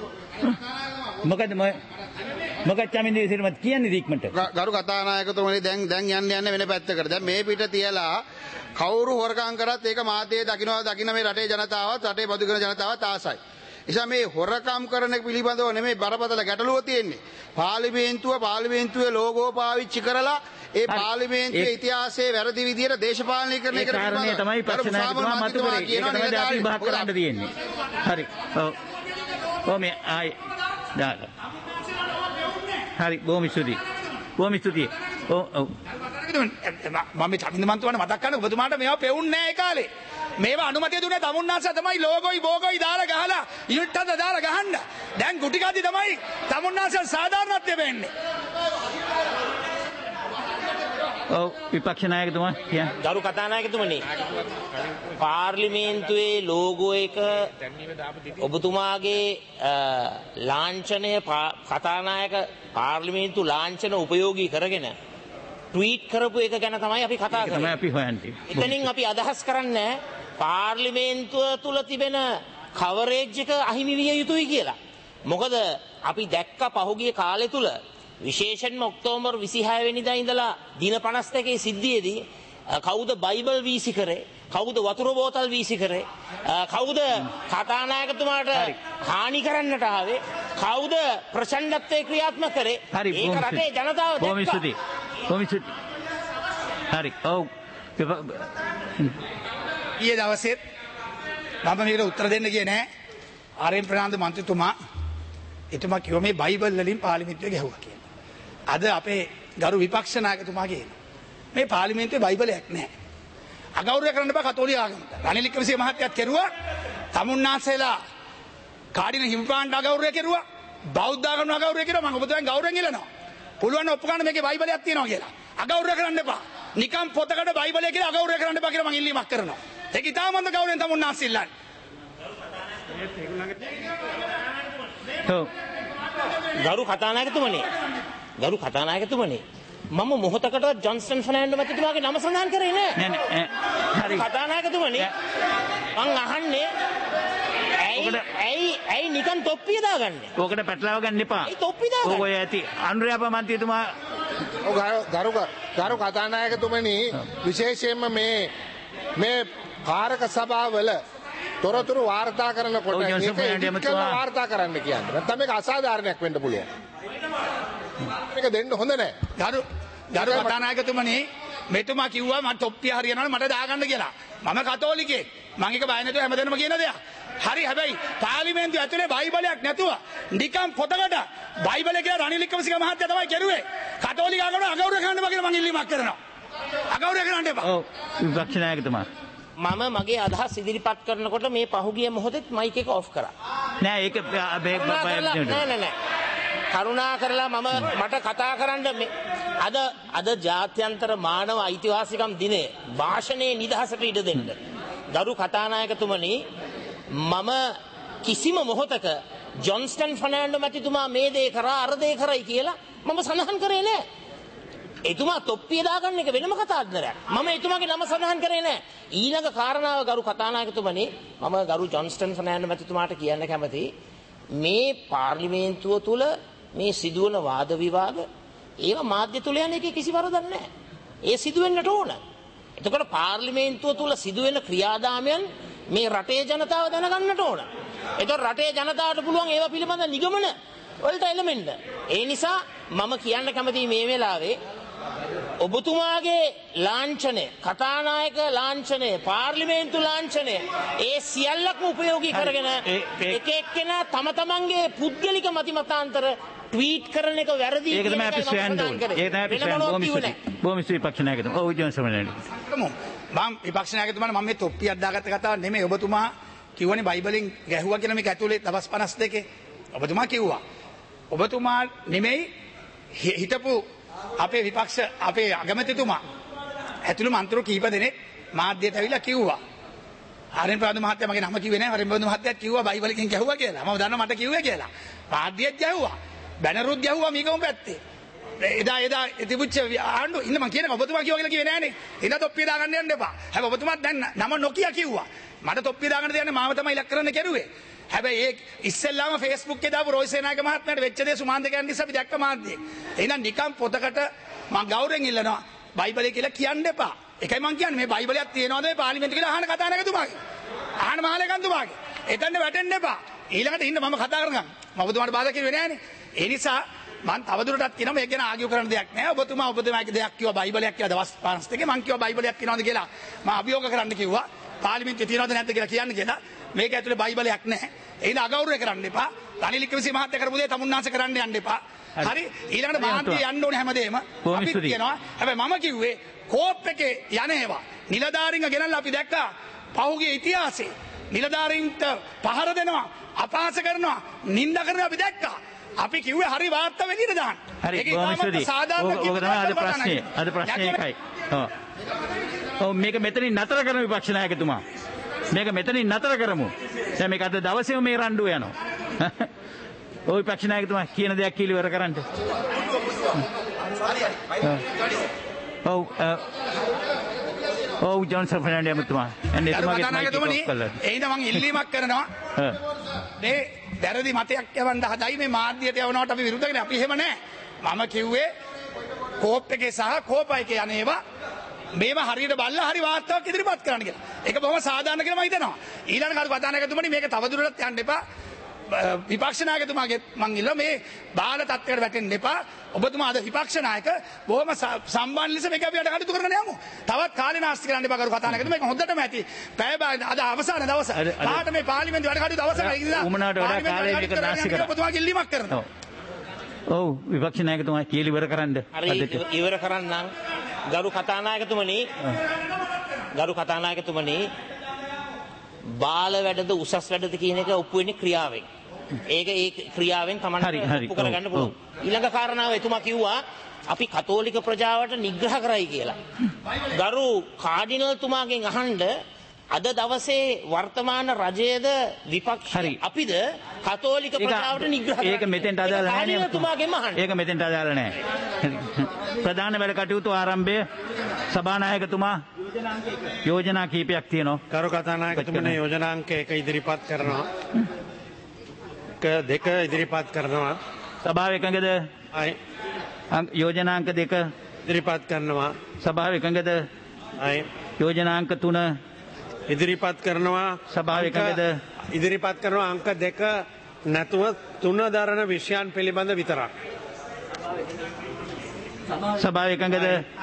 මොකද මම මොකද චමින්ද ඉතිරිමත් කියන්නේ දීක්මන්ට. ගරු කතානායකතුමනි දැන් දැන් යන්න යන්න වෙන පැත්තකට. දැන් මේ පිට තියලා කවුරු හොරකම් කරත් ඒක මාධ්‍යයේ දකින්නවා දකින්න මේ රටේ ජනතාවත් රටේ බදු කරන ජනතාවත් ආසයි. නිසා මේ හොරකම් කරන එක පිළිබඳව නෙමෙයි බරපතල ගැටලුව තියෙන්නේ. පාර්ලිමේන්තුව පාර්ලිමේන්තුවේ ලෝගෝ පාවිච්චි කරලා ඒ පාර්ලිමේන්තුවේ ඉතිහාසයේ වැරදි විදියට දේශපාලනීකරණය කරන කාරණේ තමයි පක්ෂ නායකතුමා මතු කරේ. ඒක තමයි අපි විභාග කරන්න තියෙන්නේ. හරි. ඔව්. ඔව් මේ ආයි දාලා. හරි බොහොම ස්තුතියි. බොහොම ස්තුතියි. ඔව් ඔව්. මම මේ චමින්ද මන්තුමාට මතක් කරන්න ඔබතුමාට මේවා පෙවුන්නේ නැහැ ඒ කාලේ. මේවා අනුමැතිය දුන්නේ තමුන්නාන්සේ තමයි ලෝගෝයි බෝගෝයි දාලා ගහලා යුනිට් හද දාලා ගහන්න. දැන් ගුටි කද්දි තමයි තමුන්නාන්සේ සාධාරණත්වය වෙන්නේ. ඔව් විපක්ෂ නායකතුමා කියන්න. ගරු කතානායකතුමනි පාර්ලිමේන්තුවේ ලෝගෝ එක ඔබතුමාගේ ලාංඡනය කතානායක පාර්ලිමේන්තු ලාංඡන උපයෝගී කරගෙන ට්වීට් කරපු එක ගැන තමයි අපි කතා කරන්නේ. තමයි අපි හොයන්නේ. එතනින් අපි අදහස් කරන්නේ පාර්ලිමේන්තුව තුල තිබෙන කවරේජ් එක අහිමි විය යුතුයි කියලා. මොකද අපි දැක්ක පහුගිය කාලය තුල විශේෂයෙන්ම ඔක්තෝබර් විසිහය වෙනිදා ඉඳලා දින පනස් දෙකේ සිද්ධියේදී කවුද බයිබල් වීසි කරේ, කවුද වතුර බෝතල් වීසි කරේ, කවුද කතානායකතුමාට හානි කරන්නට ආවේ, කවුද ප්‍රචණ්ඩත්වයේ ක්‍රියාත්මක කරේ, ඒක රටේ ජනතාව බොහොම ස්තුතියි. බොහොම ස්තුතියි. හරි. ඔව්. ඊයේ දවසේ මම මේකට උත්තර දෙන්න ගියේ නෑ. ආර්.එම්. ප්‍රනාන්දු මන්ත්‍රීතුමා එතුමා කිව්වා මේ බයිබල් වලින් පාර්ලිමේන්තුවේ ගැහුවා කියලා. අද අපේ ගරු විපක්ෂ නායකතුමා කියනවා මේ පාර්ලිමේන්තුවේ බයිබලයක් නැහැ. අගෞරවය කරන්න බෑ කතෝලික ආගමට. රනිල් වික්‍රමසිංහ මහත්තයාත් කෙරුවා. තමුන්නාන්සේලා කාඩින හිමිපාණ්ඩ අගෞරවය කෙරුවා. බෞද්ධ ආගම අගෞරවය කෙරුවා. මම ඔබතුමෙන් ගෞරවයෙන් ඉල්ලනවා. පුළුවන් ඔප්පු ගන්න මේකේ බයිබලයක් තියෙනවා කියලා. අගෞරවය කරන්න එපා. නිකම් පොතකට බයිබලය කියලා අගෞරවය කරන්න එපා කියලා මම ඉල්ලීමක් කරනවා. ඒක ඉතාමත් ගෞරවයෙන් තමුන්නාන්සේ ඉල්ලන්නේ. ගරු කතානායකතුමනි ගරු කතානායකතුමනි මම මොහොතකට ජොන්ස්ටන් ෆර්නෑන්ඩෝ මැතිතුමාගේ නම සඳහන් කරේ නෑ නෑ හරි කතානායකතුමනි මං අහන්නේ ඇයි ඇයි ඇයි නිකන් තොප්පිය දාගන්නේ ඕකට පැටලව ගන්න එපා ඇයි තොප්පි දාගන්නේ ඕක ඇති අනුරාප මන්ත්‍රීතුමා ඔව් ගරු ගරු කතානායකතුමනි විශේෂයෙන්ම මේ මේ කාරක සභාවල තොරතුරු වාර්තා කරනකොට මේක වාර්තා කරන්න කියන්නේ. නැත්නම් මේක අසාධාරණයක් වෙන්න පුළුවන්. මේක දෙන්න හොඳ නැහැ. ගරු ගරු කතානායකතුමනි මෙතුමා කිව්වා මට තොප්පිය හරියනවනේ මට දාගන්න කියලා. මම කතෝලිකයෙක්. මම එක බය නැතුව හැමදෙනාම කියන දෙයක්. හරි හැබැයි පාර්ලිමේන්තුව ඇතුලේ බයිබලයක් නැතුව නිකම් පොතකට බයිබලය කියලා රනිල් වික්‍රමසිංහ මහත්තයා තමයි කෙරුවේ. කතෝලික ආගම අගෞරව කරන්න බෑ කියලා මම ඉල්ලීමක් කරනවා. අගෞරව කරන්න එපා. ඔව් විපක්ෂ නායකතුමා මම මගේ අදහස් ඉදිරිපත් කරනකොට මේ පහුගිය මොහොතේත් මයික් එක ඔෆ් කරා. නෑ ඒක නෑ නෑ නෑ. කරුණා කරලා මම මට කතා කරන්න අද අද ජාත්‍යන්තර මානව අයිතිවාසිකම් දිනේ භාෂණයේ නිදහසට ඉඩ දෙන්න. ගරු කතානායකතුමනි මම කිසිම මොහොතක ජොන්ස්ටන් ෆර්නෑන්ඩෝ මැතිතුමා මේ දේ කරා අර දේ කරයි කියලා මම සඳහන් කරේ නෑ. එතුමා තොප්පිය දාගන්න එක වෙනම කතාන්තරයක්. මම එතුමාගේ නම සඳහන් කරේ නෑ. ඊළඟ කාරණාව ගරු කතානායකතුමනි මම ගරු ජොන්ස්ටන් ෆර්නෑන්ඩෝ මැතිතුමාට කියන්න කැමතියි මේ පාර්ලිමේන්තුව තුල මේ සිදුවන වාද විවාද ඒවා මාධ්‍ය තුල යන එකේ කිසි වරදක් නැහැ. ඒ සිදුවෙන්නට ඕන. එතකොට පාර්ලිමේන්තුව තුල සිදුවෙන ක්‍රියාදාමයන් මේ රටේ ජනතාව දැනගන්නට ඕන. එතකොට රටේ ජනතාවට පුළුවන් ඒවා පිළිබඳ නිගමන වලට එළමෙන්න. ඒ නිසා මම කියන්න කැමතියි මේ වෙලාවේ ඔබතුමාගේ ලාංඡනය, කතානායක ලාංඡනය, පාර්ලිමේන්තු ලාංඡනය ඒ සියල්ලක්ම උපයෝගී කරගෙන එක එක්කෙනා තම තමන්ගේ පුද්ගලික මතිමතාන්තර ට්වීට් කරන එක වැරදි. ඒක තමයි අපි සොයන්න ඕනේ. ඒක තමයි අපි සොයන්න ඕනේ. බොහොම ස්තුතියි පක්ෂ නායකතුමා. ඔව් ජොන්සන් ෆර්නෑන්ඩෝ. මම විපක්ෂ නායකතුමාට මම මේ තොප්පියක් දාගත්ත කතාව නෙමෙයි. ඔබතුමා කිව්වනේ බයිබලෙන් ගැහුවා කියලා මේක ඇතුලේ දවස් පනස් දෙකේ. ඔබතුමා කිව්වා. ඔබතුමා නෙමෙයි හිටපු අපේ විපක්ෂ අපේ අගමැතිතුමා ඇතුළු මන්ත්‍රෝ කීප දෙනෙක් මාධ්‍යයට ඇවිල්ලා කිව්වා. ආර්.එන්. ප්‍රනාන්දු මහත්තයා මගේ නම කිව්වේ නෑ. ආර්.එන්. ප්‍රනාන්දු මහත්තයාත් කිව්වා බයිබලකින් ගැහුවා කියලා. මම දන්නවා මට කිව්වේ කියලා. මාධ්‍යයත් ගැහුවා. බැනරුත් ගැහුවා මීගම පැත්තේ. එදා එදා තිබුච්ච ආණ්ඩුව ඉන්න මම කියනවා ඔබතුමා කිව්වා කියලා කිව්වේ නෑනේ. ඉන්න තොප්පිය දාගන්න යන්න එපා. හැබැයි ඔබතුමාත් දැන් නම නොකිය කිව්වා. මට තොප්පිය දාගන්න දෙන්නේ මාව තමයි ඉලක්ක කරන්න කෙරුවේ. හැබැයි ඒ ඉස්සෙල්ලාම Facebook එකේ දාපු රොයිස් සේනායක මහත්මයාට වෙච්ච දේ සුමාන්ද කියන්නේ නිසා අපි දැක්ක මාධ්‍යයේ. එහෙනම් නිකම් පොතකට මම ගෞරවයෙන් ඉල්ලනවා බයිබලය කියලා කියන්න එපා. ඒකයි මම කියන්නේ මේ බයිබලයක් තියෙනවද මේ පාර්ලිමේන්තුව කියලා අහන කතානායකතුමාගේ. අහන මහලේකන්තුමාගේ. එතන වැටෙන්න එපා. ඊළඟට ඉන්න මම කතා කරගන්න. මම ඔබතුමාට බාධා කිව්වේ නෑනේ. ඒ නිසා මම තවදුරටත් කියනවා මේක ගැන ආගියු කරන්න දෙයක් නෑ. ඔබතුමා ඔබතුමාගේ දෙයක් කිව්වා බයිබලයක් කියලා දවස් පනස් දෙකේ මම කිව්වා බයිබලයක් කියනවාද කියලා. මම අභියෝග කරන්න කිව්වා. පාර්ලිමේන්තුවේ තියනවද නැද්ද කියලා කියන්න කියලා. මේක ඇතුලේ බයිබලයක් නැහැ. ඒක අගෞරවය කරන්න එපා. රනිල් වික්‍රමසිංහ මහත්තයා කරපු දේ තමුන්නාංශ කරන්න යන්න එපා. හරි ඊළඟට මාධ්‍ය යන්න ඕනේ හැමදේම. අපි කියනවා. හැබැයි මම කිව්වේ කෝප් එකේ යන්නේවා. නිලධාරීන්ව ගෙනල්ලා අපි දැක්කා පහුගිය ඉතිහාසයේ නිලධාරීන්ට පහර දෙනවා, අපහාස කරනවා, නිඳා කරනවා අපි දැක්කා. අපි කිව්වේ හරි වාර්තා වෙලියට දාන්න. හරි බොහොම ස්තුතියි. ඕක තමයි අද ප්‍රශ්නේ. අද ප්‍රශ්නේ එකයි. ඔව්. ඔව් මේක මෙතනින් නතර කරමු විපක්ෂ නායකතුමා. මේක මෙතනින් නතර කරමු. දැන් මේක අද දවසේම මේ රණ්ඩුව යනවා. ඔය විපක්ෂ නායකතුමා කියන දෙයක් කියලා ඉවර කරන්න. ඔව් ඔව් ජොන්සන් ෆර්නෑන්ඩස් එතුමා. එන්නේ එතුමාගේ නායකතුමනි එහෙනම් මම ඉල්ලීමක් කරනවා. මේ වැරදි මතයක් යවන්න හදයි මේ මාධ්‍යයට යවනවට අපි විරුද්ධ කරන්නේ. අපි එහෙම නැහැ. මම කිව්වේ කෝප් එකේ සහ කෝපා එකේ යන්නේවා මේව හරියට බලලා හරි වාර්තාවක් ඉදිරිපත් කරන්න කියලා. ඒක බොහොම සාධාරණ කියලා මම හිතනවා. ඊළඟ කරු කතානායකතුමනි මේක තවදුරටත් යන්න එපා. විපක්ෂ නායකතුමාගේ මං ඉල්ල මේ බාල තත්ත්වයට වැටෙන්න එපා. ඔබතුමා අද විපක්ෂ නායක බොහොම සම්බන්ධ ලෙස මේක අපි වැඩ කටයුතු කරගෙන යමු. තවත් කාලේ නාස්ති කරන්න එපා කරු කතානායකතුමා. මේක හොඳටම ඇති. පැය අද අවසාන දවස. පාට මේ පාර්ලිමේන්තු වැඩ කටයුතු අවසන් කරලා උමනාට වඩා කාලේ මේක නාස්ති කරා. ඔබතුමාගේ ඉල්ලීමක් කරනවා. ඔව් විපක්ෂ නායකතුමා කියලා ඉවර කරන්න. හරි ඉවර කරන්නම්. ගරු කතානායකතුමනි ගරු කතානායකතුමනි බාල වැඩද උසස් වැඩද කියන එක ඔප්පු වෙන්නේ ක්‍රියාවෙන්. ඒක ඒ ක්‍රියාවෙන් තමයි ඔප්පු කරගන්න පුළුවන්. ඊළඟ කාරණාව එතුමා කිව්වා අපි කතෝලික ප්‍රජාවට නිග්‍රහ කරයි කියලා. ගරු කාඩිනල් තුමාගෙන් අහන්න අද දවසේ වර්තමාන රජයේද විපක්ෂ අපිද කතෝලික ප්‍රජාවට නිග්‍රහ ඒක මෙතෙන්ට අදාළ නැහැ නේ. ඒක මෙතෙන්ට අදාළ නැහැ. ප්‍රධාන වැඩ කටයුතු ආරම්භය සභානායකතුමා යෝජනා කීපයක් තියෙනවා. කරු කතානායකතුමනේ යෝජනාංක එක ඉදිරිපත් කරනවා. දෙක ඉදිරිපත් කරනවා. සභාව එකඟද? අය යෝජනාංක දෙක ඉදිරිපත් කරනවා. සභාව එකඟද? අය යෝජනාංක තුන ඉදිරිපත් කරනවා. සභාව එකඟද? ඉදිරිපත් කරනවා අංක දෙක නැතුව තුන දරන විෂයන් පිළිබඳ විතරක්. සභාව එකඟද?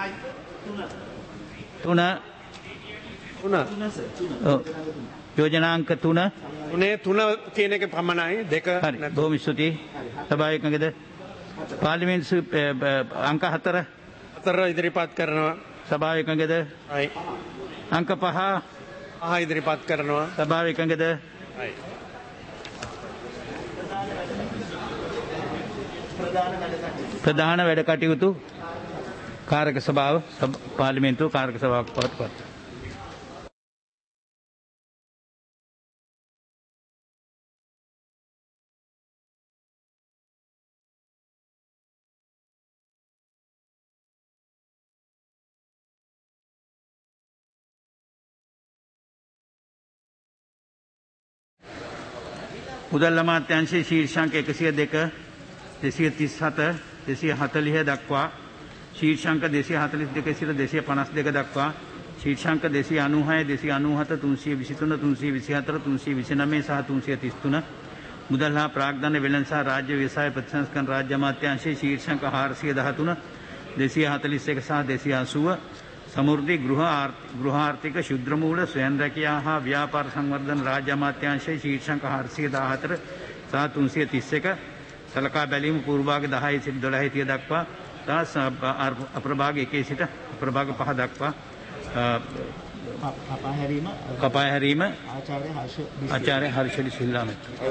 තුන තුන ඔව් යෝජනාංක තුන තුනේ තුන කියන එක පමණයි දෙක හරි බොහොම ස්තුතියි. සභාව එකඟද? පාර්ලිමේන්තු අංක හතර හතර ඉදිරිපත් කරනවා. සභාව එකඟද? අය අංක පහ පහ ඉදිරිපත් කරනවා. සභාව එකඟද? අය ප්‍රධාන වැඩ කටයුතු කාරක සභාව පාර්ලිමේන්තුව කාරක සභාවක් පවත්වනවා. මුදල් අමාත්‍යාංශයේ ශීර්ෂාංක එකසිය දෙක දෙසිය තිස් හත දෙසිය හතළිහ දක්වා ශීර්ෂාංක දෙසිය හතළිස් දෙක සිට දෙසිය පනස් දෙක දක්වා ශීර්ෂාංක දෙසිය අනූහය දෙසිය අනූහත තුන්සිය විසිතුන තුන්සිය විසිහතර තුන්සිය විසිනවය සහ තුන්සිය තිස්තුන මුදල් හා ප්‍රාග්ධන වෙළඳ සහ රාජ්‍ය ව්‍යවසාය ප්‍රතිසංස්කරණ රාජ්‍ය අමාත්‍යාංශයේ ශීර්ෂාංක හාරසිය දහතුන දෙසිය හතළිස් එක සහ දෙසිය අසූව සමෘද්ධි ගෘහ ගෘහාර්ථික ශුද්‍ර මූල ස්වයං රැකියා හා ව්‍යාපාර සංවර්ධන රාජ්‍ය අමාත්‍යාංශයේ ශීර්ෂාංක හාරසිය දහහතර සහ තුන්සිය තිස් එක සලකා බැලීම පූර්ව භාග දහය සිට දොළහ තිය දක්වා තහ අප්‍රභාග එකේ සිට අප්‍රභාග පහ දක්වා කපා හැරීම කපා හැරීම ආචාර්ය හර්ෂ ආචාර්ය හර්ෂ සිල්ලා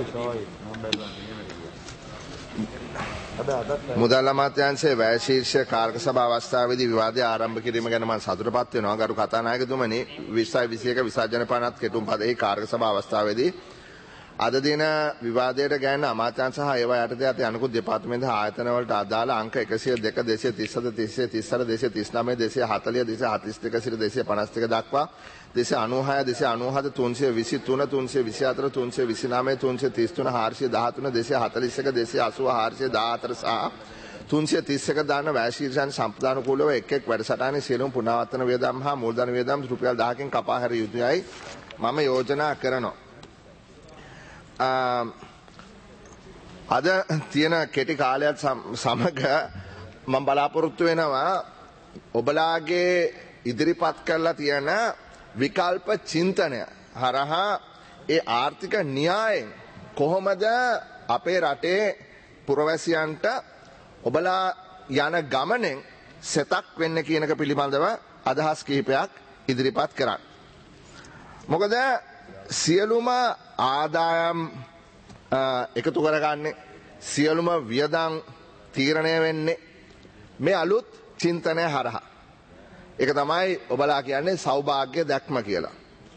මුදල් අමාත්‍යාංශයේ වැය ශීර්ෂ කාර්ක සභා අවස්ථාවේදී විවාදය ආරම්භ කිරීම ගැන මම සතුටුපත් වෙනවා. ගරු කතානායකතුමනි විස්සයි විසියක විසර්ජන පනත් කෙටුම් පදෙහි කාර්ක සභා අවස්ථාවේදී අද දින විවාදයට ගැන අමාත්‍යාංශ සහ ඒවා යටතේ ඇති අනිකුත් දෙපාර්තමේන්තු ආයතන වලට අදාළ අංක එකසිය දෙක දෙසිය තිස් හත දෙසිය තිස් අට දෙසිය තිස් නවය දෙසිය හතළිහ දෙසිය හතළිස් දෙක සිට දෙසිය පනස් දෙක දක්වා දෙසිය අනූහය දෙසිය අනූහත තුන්සිය විසිතුන තුන්සිය විසිහතර තුන්සිය විසිනවය තුන්සිය තිස්තුන හාරසිය දහතුන දෙසිය හතළිස් එක දෙසිය අසූව හාරසිය දහහතර සහ තුන්සිය තිස් එක දාන වැය ශීර්ෂයන් සම්ප්‍රදානුකූලව එක් එක් වැඩසටහනේ සියලුම පුනරාවර්තන වියදම් හා මූලධන වියදම් රුපියල් දහකින් කපා හැරිය යුතුයයි මම යෝජනා කරනවා. අද තියෙන කෙටි කාලයත් සමග මම බලාපොරොත්තු වෙනවා ඔබලාගේ ඉදිරිපත් කරලා තියෙන විකල්ප චින්තනය හරහා ඒ ආර්ථික න්‍යායෙන් කොහොමද අපේ රටේ පුරවැසියන්ට ඔබලා යන ගමනෙන් සෙතක් වෙන්න කියන එක පිළිබඳව අදහස් කිහිපයක් ඉදිරිපත් කරන්න. මොකද සියලුම ආදායම් එකතු කරගන්නේ සියලුම වියදම් තීරණය වෙන්නේ මේ අලුත් චින්තනය හරහා. ඒක තමයි ඔබලා කියන්නේ සෞභාග්‍ය දැක්ම කියලා.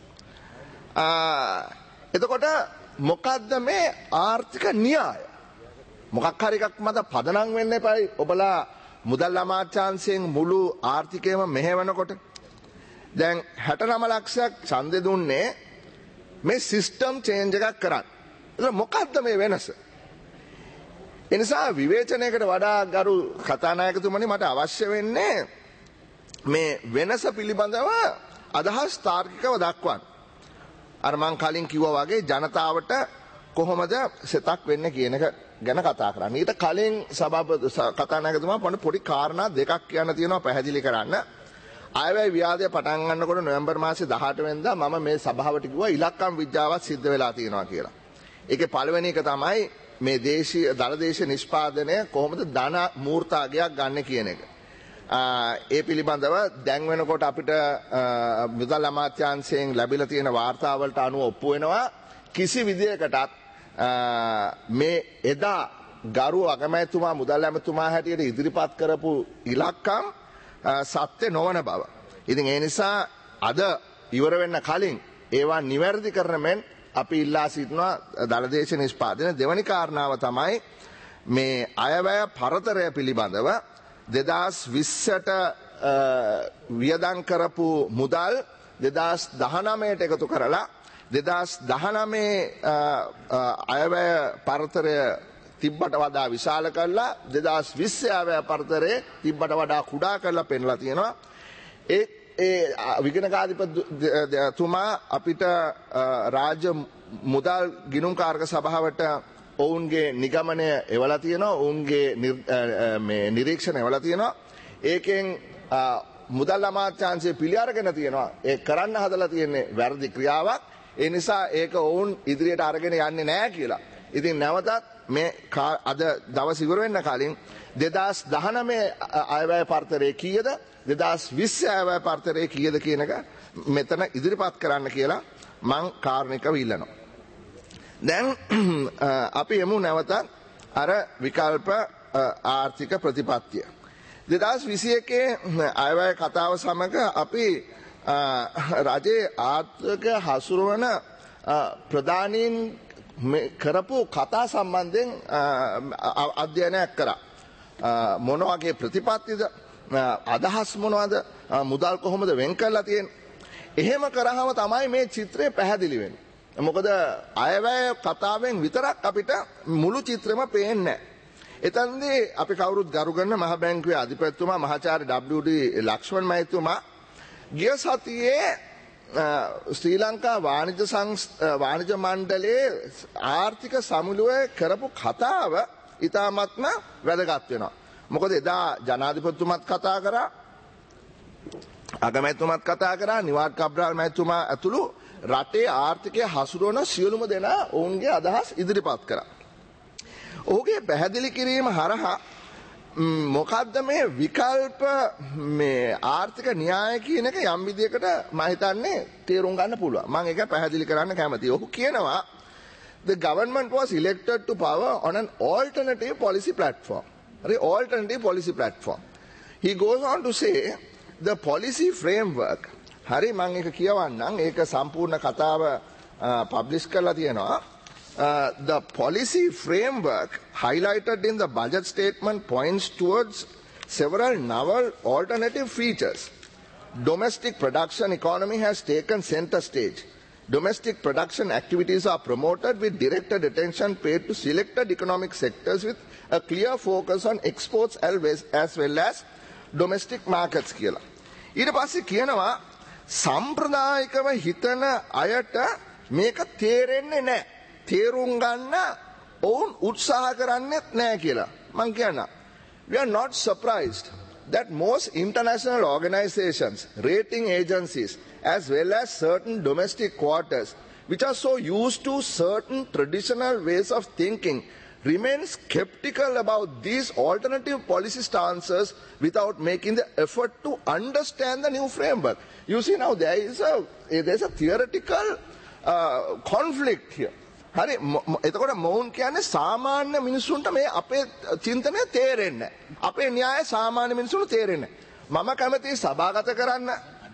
එතකොට මොකද්ද මේ ආර්ථික න්‍යාය? මොකක් හරි එකක් මත පදනම් වෙන්න එපයි. ඔබලා මුදල් අමාත්‍යාංශයෙන් මුළු ආර්ථිකයම මෙහෙවනකොට දැන් හැටනම ලක්ෂයක් ඡන්දෙ දුන්නේ මේ සිස්ටම් චේන්ජ් එකක් කරන්න. ඒක මොකද්ද මේ වෙනස? ඒ නිසා විවේචනයකට වඩා ගරු කතානායකතුමනි මට අවශ්‍ය වෙන්නේ මේ වෙනස පිළිබඳව අදහස් තාර්කිකව දක්වන්න. අර මං කලින් කිව්වා වගේ ජනතාවට කොහොමද සෙතක් වෙන්නේ කියන එක ගැන කතා කරන්න. ඊට කලින් සභාපති කතානායකතුමා පොඩි පොඩි කාරණා දෙකක් කියන්න තියෙනවා පැහැදිලි කරන්න. ආයවැය ව්‍යාධය පටන් ගන්නකොට නොවැම්බර් මාසේ දහඅට වෙනිදා මම මේ සභාවට කිව්වා ඉලක්කම් විද්‍යාවක් සිද්ධ වෙලා තියෙනවා කියලා. ඒකේ පළවෙනි එක තමයි මේ දේශීය දලදේශීය නිෂ්පාදනය කොහොමද ධන මූර්තාගයක් ගන්න කියන එක. ඒ පිළිබඳව දැන් වෙනකොට අපිට මුදල් අමාත්‍යාංශයෙන් ලැබිලා තියෙන වාර්තාවලට අනුව ඔප්පු වෙනවා කිසි විදියකටත් මේ එදා ගරු අගමැතිතුමා මුදල් ඇමතුමා හැටියට ඉදිරිපත් කරපු ඉලක්කම් සත්‍ය නොවන බව. ඉතින් ඒ නිසා අද ඉවර වෙන්න කලින් ඒවා නිවැරදි කරන මෙන් අපි ඉල්ලා සිටිනවා දලදේශ නිෂ්පාදන. දෙවැනි කාරණාව තමයි මේ අයවැය පරතරය පිළිබඳව දෙදහස් විස්සට වියදම් කරපු මුදල් දෙදහස් දහනවයට එකතු කරලා දෙදහස් දහනවය අයවැය පරතරය තිබ්බට වඩා විශාල කරලා දෙදහස් විස්ස අයවැය පරතරය තිබ්බට වඩා කුඩා කරලා පෙන්ලා තියෙනවා. ඒ ඒ විගණකාධිපතිතුමා අපිට රාජ්‍ය මුදල් ගිණුම්කාරක සභාවට ඔවුන්ගේ නිගමනය එවලා තියෙනවා. ඔවුන්ගේ මේ නිරීක්ෂණ එවලා තියෙනවා. ඒකෙන් මුදල් අමාත්‍යාංශය පිළි අරගෙන තියෙනවා. ඒ කරන්න හදලා තියෙන්නේ වැරදි ක්‍රියාවක්. ඒ නිසා ඒක ඔවුන් ඉදිරියට අරගෙන යන්නේ නැහැ කියලා. ඉතින් නැවතත් මේ අද දවස් ඉවර වෙන්න කලින් දෙදහස් දහනවය අයවැය පරතරය කීයද දෙදහස් විස්ස අයවැය පරතරය කීයද කියන එක මෙතන ඉදිරිපත් කරන්න කියලා මං කාරණිකව ඉල්ලනවා. දැන් අපි යමු නැවතත් අර විකල්ප ආර්ථික ප්‍රතිපත්තිය. දෙදහස් විසි එකේ අයවැය කතාව සමග අපි රජයේ ආර්ථික හසුරුවන ප්‍රධානීන් කරපු කතා සම්බන්ධයෙන් අධ්‍යයනයක් කරා. මොන වගේ ප්‍රතිපත්තිද අදහස් මොනවද මුදල් කොහොමද වෙන් කරලා තියෙන්නේ. එහෙම කරාම තමයි මේ චිත්‍රය පැහැදිලි වෙන්නේ. මොකද අයවැය කතාවෙන් විතරක් අපිට මුළු චිත්‍රෙම පේන්නේ නැහැ. එතනදී අපි කවුරුත් ගරු කරන මහ බැංකුවේ අධිපතිතුමා මහාචාර්ය ඩබ්ලිව්.ඩී. ලක්ෂ්මන් මහත්මයා ගිය සතියේ ශ්‍රී ලංකා වාණිජ වාණිජ මණ්ඩලයේ ආර්ථික සමුළුවේ කරපු කතාව ඉතාමත්ම වැදගත් වෙනවා. මොකද එදා ජනාධිපතිතුමත් කතා කරා, අගමැතිතුමත් කතා කරා, නිවාඩ් කබ්‍රාල් මැතිතුමා ඇතුළු රටේ ආර්ථිකය හසුරුවන සියලුම දෙනා ඔවුන්ගේ අදහස් ඉදිරිපත් කරා. ඔහුගේ පැහැදිලි කිරීම හරහා මොකද්ද මේ විකල්ප මේ ආර්ථික න්‍යාය කියන එක යම් විදියකට මම හිතන්නේ තේරුම් ගන්න පුළුවන්. මම ඒක පැහැදිලි කරන්න කැමතියි. ඔහු කියනවා the government was elected to power on an alternative policy platform. Right? Alternative policy platform. He goes on to say the policy framework. හරි මම ඒක කියවන්නම්. ඒක සම්පූර්ණ කතාව පබ්ලිෂ් කරලා තියෙනවා. Uh, the policy framework highlighted in the budget statement points towards several novel alternative features. Domestic production economy has taken center stage. Domestic production activities are promoted with directed attention paid to selected economic sectors with a clear focus on exports as well as domestic markets කියලා. ඊට පස්සේ කියනවා සම්ප්‍රදායිකව හිතන අයට මේක තේරෙන්නේ නැහැ. තේරුම් ගන්න ඔවුන් උත්සාහ කරන්නේත් නැහැ කියලා. මං කියනවා. We are not surprised that most international organizations, rating agencies, as well as certain domestic quarters, which are so used to certain traditional ways of thinking, remain skeptical about these alternative policy stances without making the effort to understand the new framework. You see now there is a, there is a theoretical uh, conflict here. හරි එතකොට මොවුන් කියන්නේ සාමාන්‍ය මිනිසුන්ට මේ අපේ චින්තනය තේරෙන්නේ නැහැ. අපේ න්‍යාය සාමාන්‍ය මිනිසුන්ට තේරෙන්නේ නැහැ. මම කැමතියි සභාගත කරන්න.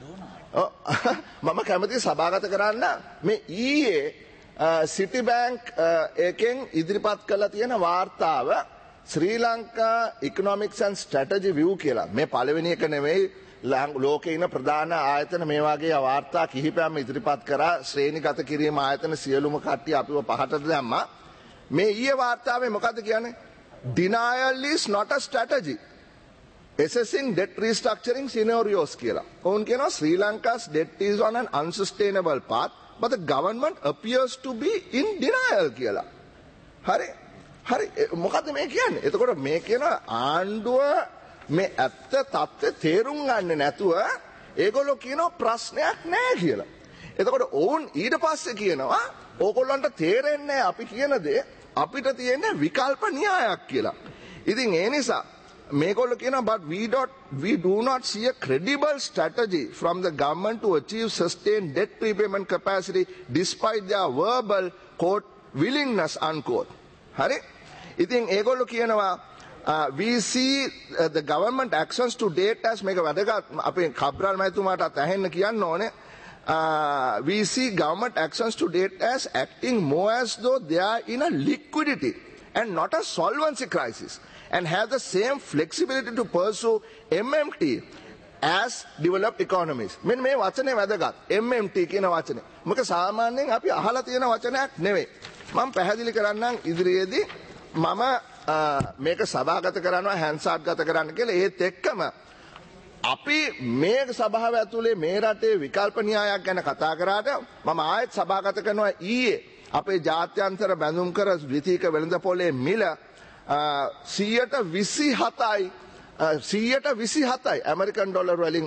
මම කැමතියි සභාගත කරන්න මේ ඊයේ සිටි බැංක් එකෙන් ඉදිරිපත් කළ තියෙන වාර්තාව Sri Lanka economics and strategy view කියලා. මේ පළවෙනි එක නෙවෙයි ලෝකේ ඉන්න ප්‍රධාන ආයතන මේ වගේ වාර්තා කිහිපයක්ම ඉදිරිපත් කරා ශ්‍රේණිගත කිරීම ආයතන සියලුම කට්ටිය අපිව පහටට දැම්මා. මේ ඊයේ වාර්තාවේ මොකද්ද කියන්නේ? Denial is not a strategy. Assessing debt restructuring scenarios කියලා. ඔවුන් කියනවා Sri Lanka's debt is on an unsustainable path, but the government appears to be in denial කියලා. හරි. හරි මොකද්ද මේ කියන්නේ? එතකොට මේ කියන ආණ්ඩුව මේ ඇත්ත තත්ත්වය තේරුම් ගන්න නැතුව ඒගොල්ලෝ කියනවා ප්‍රශ්නයක් නැහැ කියලා. එතකොට ඔවුන් ඊට පස්සේ කියනවා ඕගොල්ලන්ට තේරෙන්නේ අපි කියන දේ අපිට තියෙන්නේ විකල්ප න්‍යායක් කියලා. ඉතින් ඒ නිසා මේගොල්ලෝ කියනවා but we don't we do not see a credible strategy from the government to achieve sustained debt repayment capacity despite their verbal quote willingness unquote. හරි? ඉතින් ඒගොල්ලෝ කියනවා Uh, we see uh, the government actions to date as මේක වැදගත් අපේ කබ්‍රල් මහතුමාටත් ඇහෙන්න කියන්න ඕනේ. Uh, we see government actions to date as acting more as though they are in a liquidity and not a solvency crisis and have the same flexibility to pursue M M T as developed economies. මෙන්න මේ වචනේ වැදගත්. M M T කියන වචනේ. මොකද සාමාන්‍යයෙන් අපි අහලා තියෙන වචනයක් නෙවෙයි. මම පැහැදිලි කරන්නම් ඉදිරියේදී මම මේක සභාගත කරනවා හැන්සාට් ගත කරන්න කියලා. ඒත් එක්කම අපි මේ සභාව ඇතුලේ මේ රටේ විකල්ප න්‍යායක් ගැන කතා කරාට මම ආයෙත් සභාගත කරනවා ඊයේ අපේ ජාත්‍යන්තර බැඳුම් කර ද්විතීයික වෙළඳපොලේ මිල සියයට විසිහතයි සියයට විසිහතයි ඇමරිකන් ඩොලර් වලින්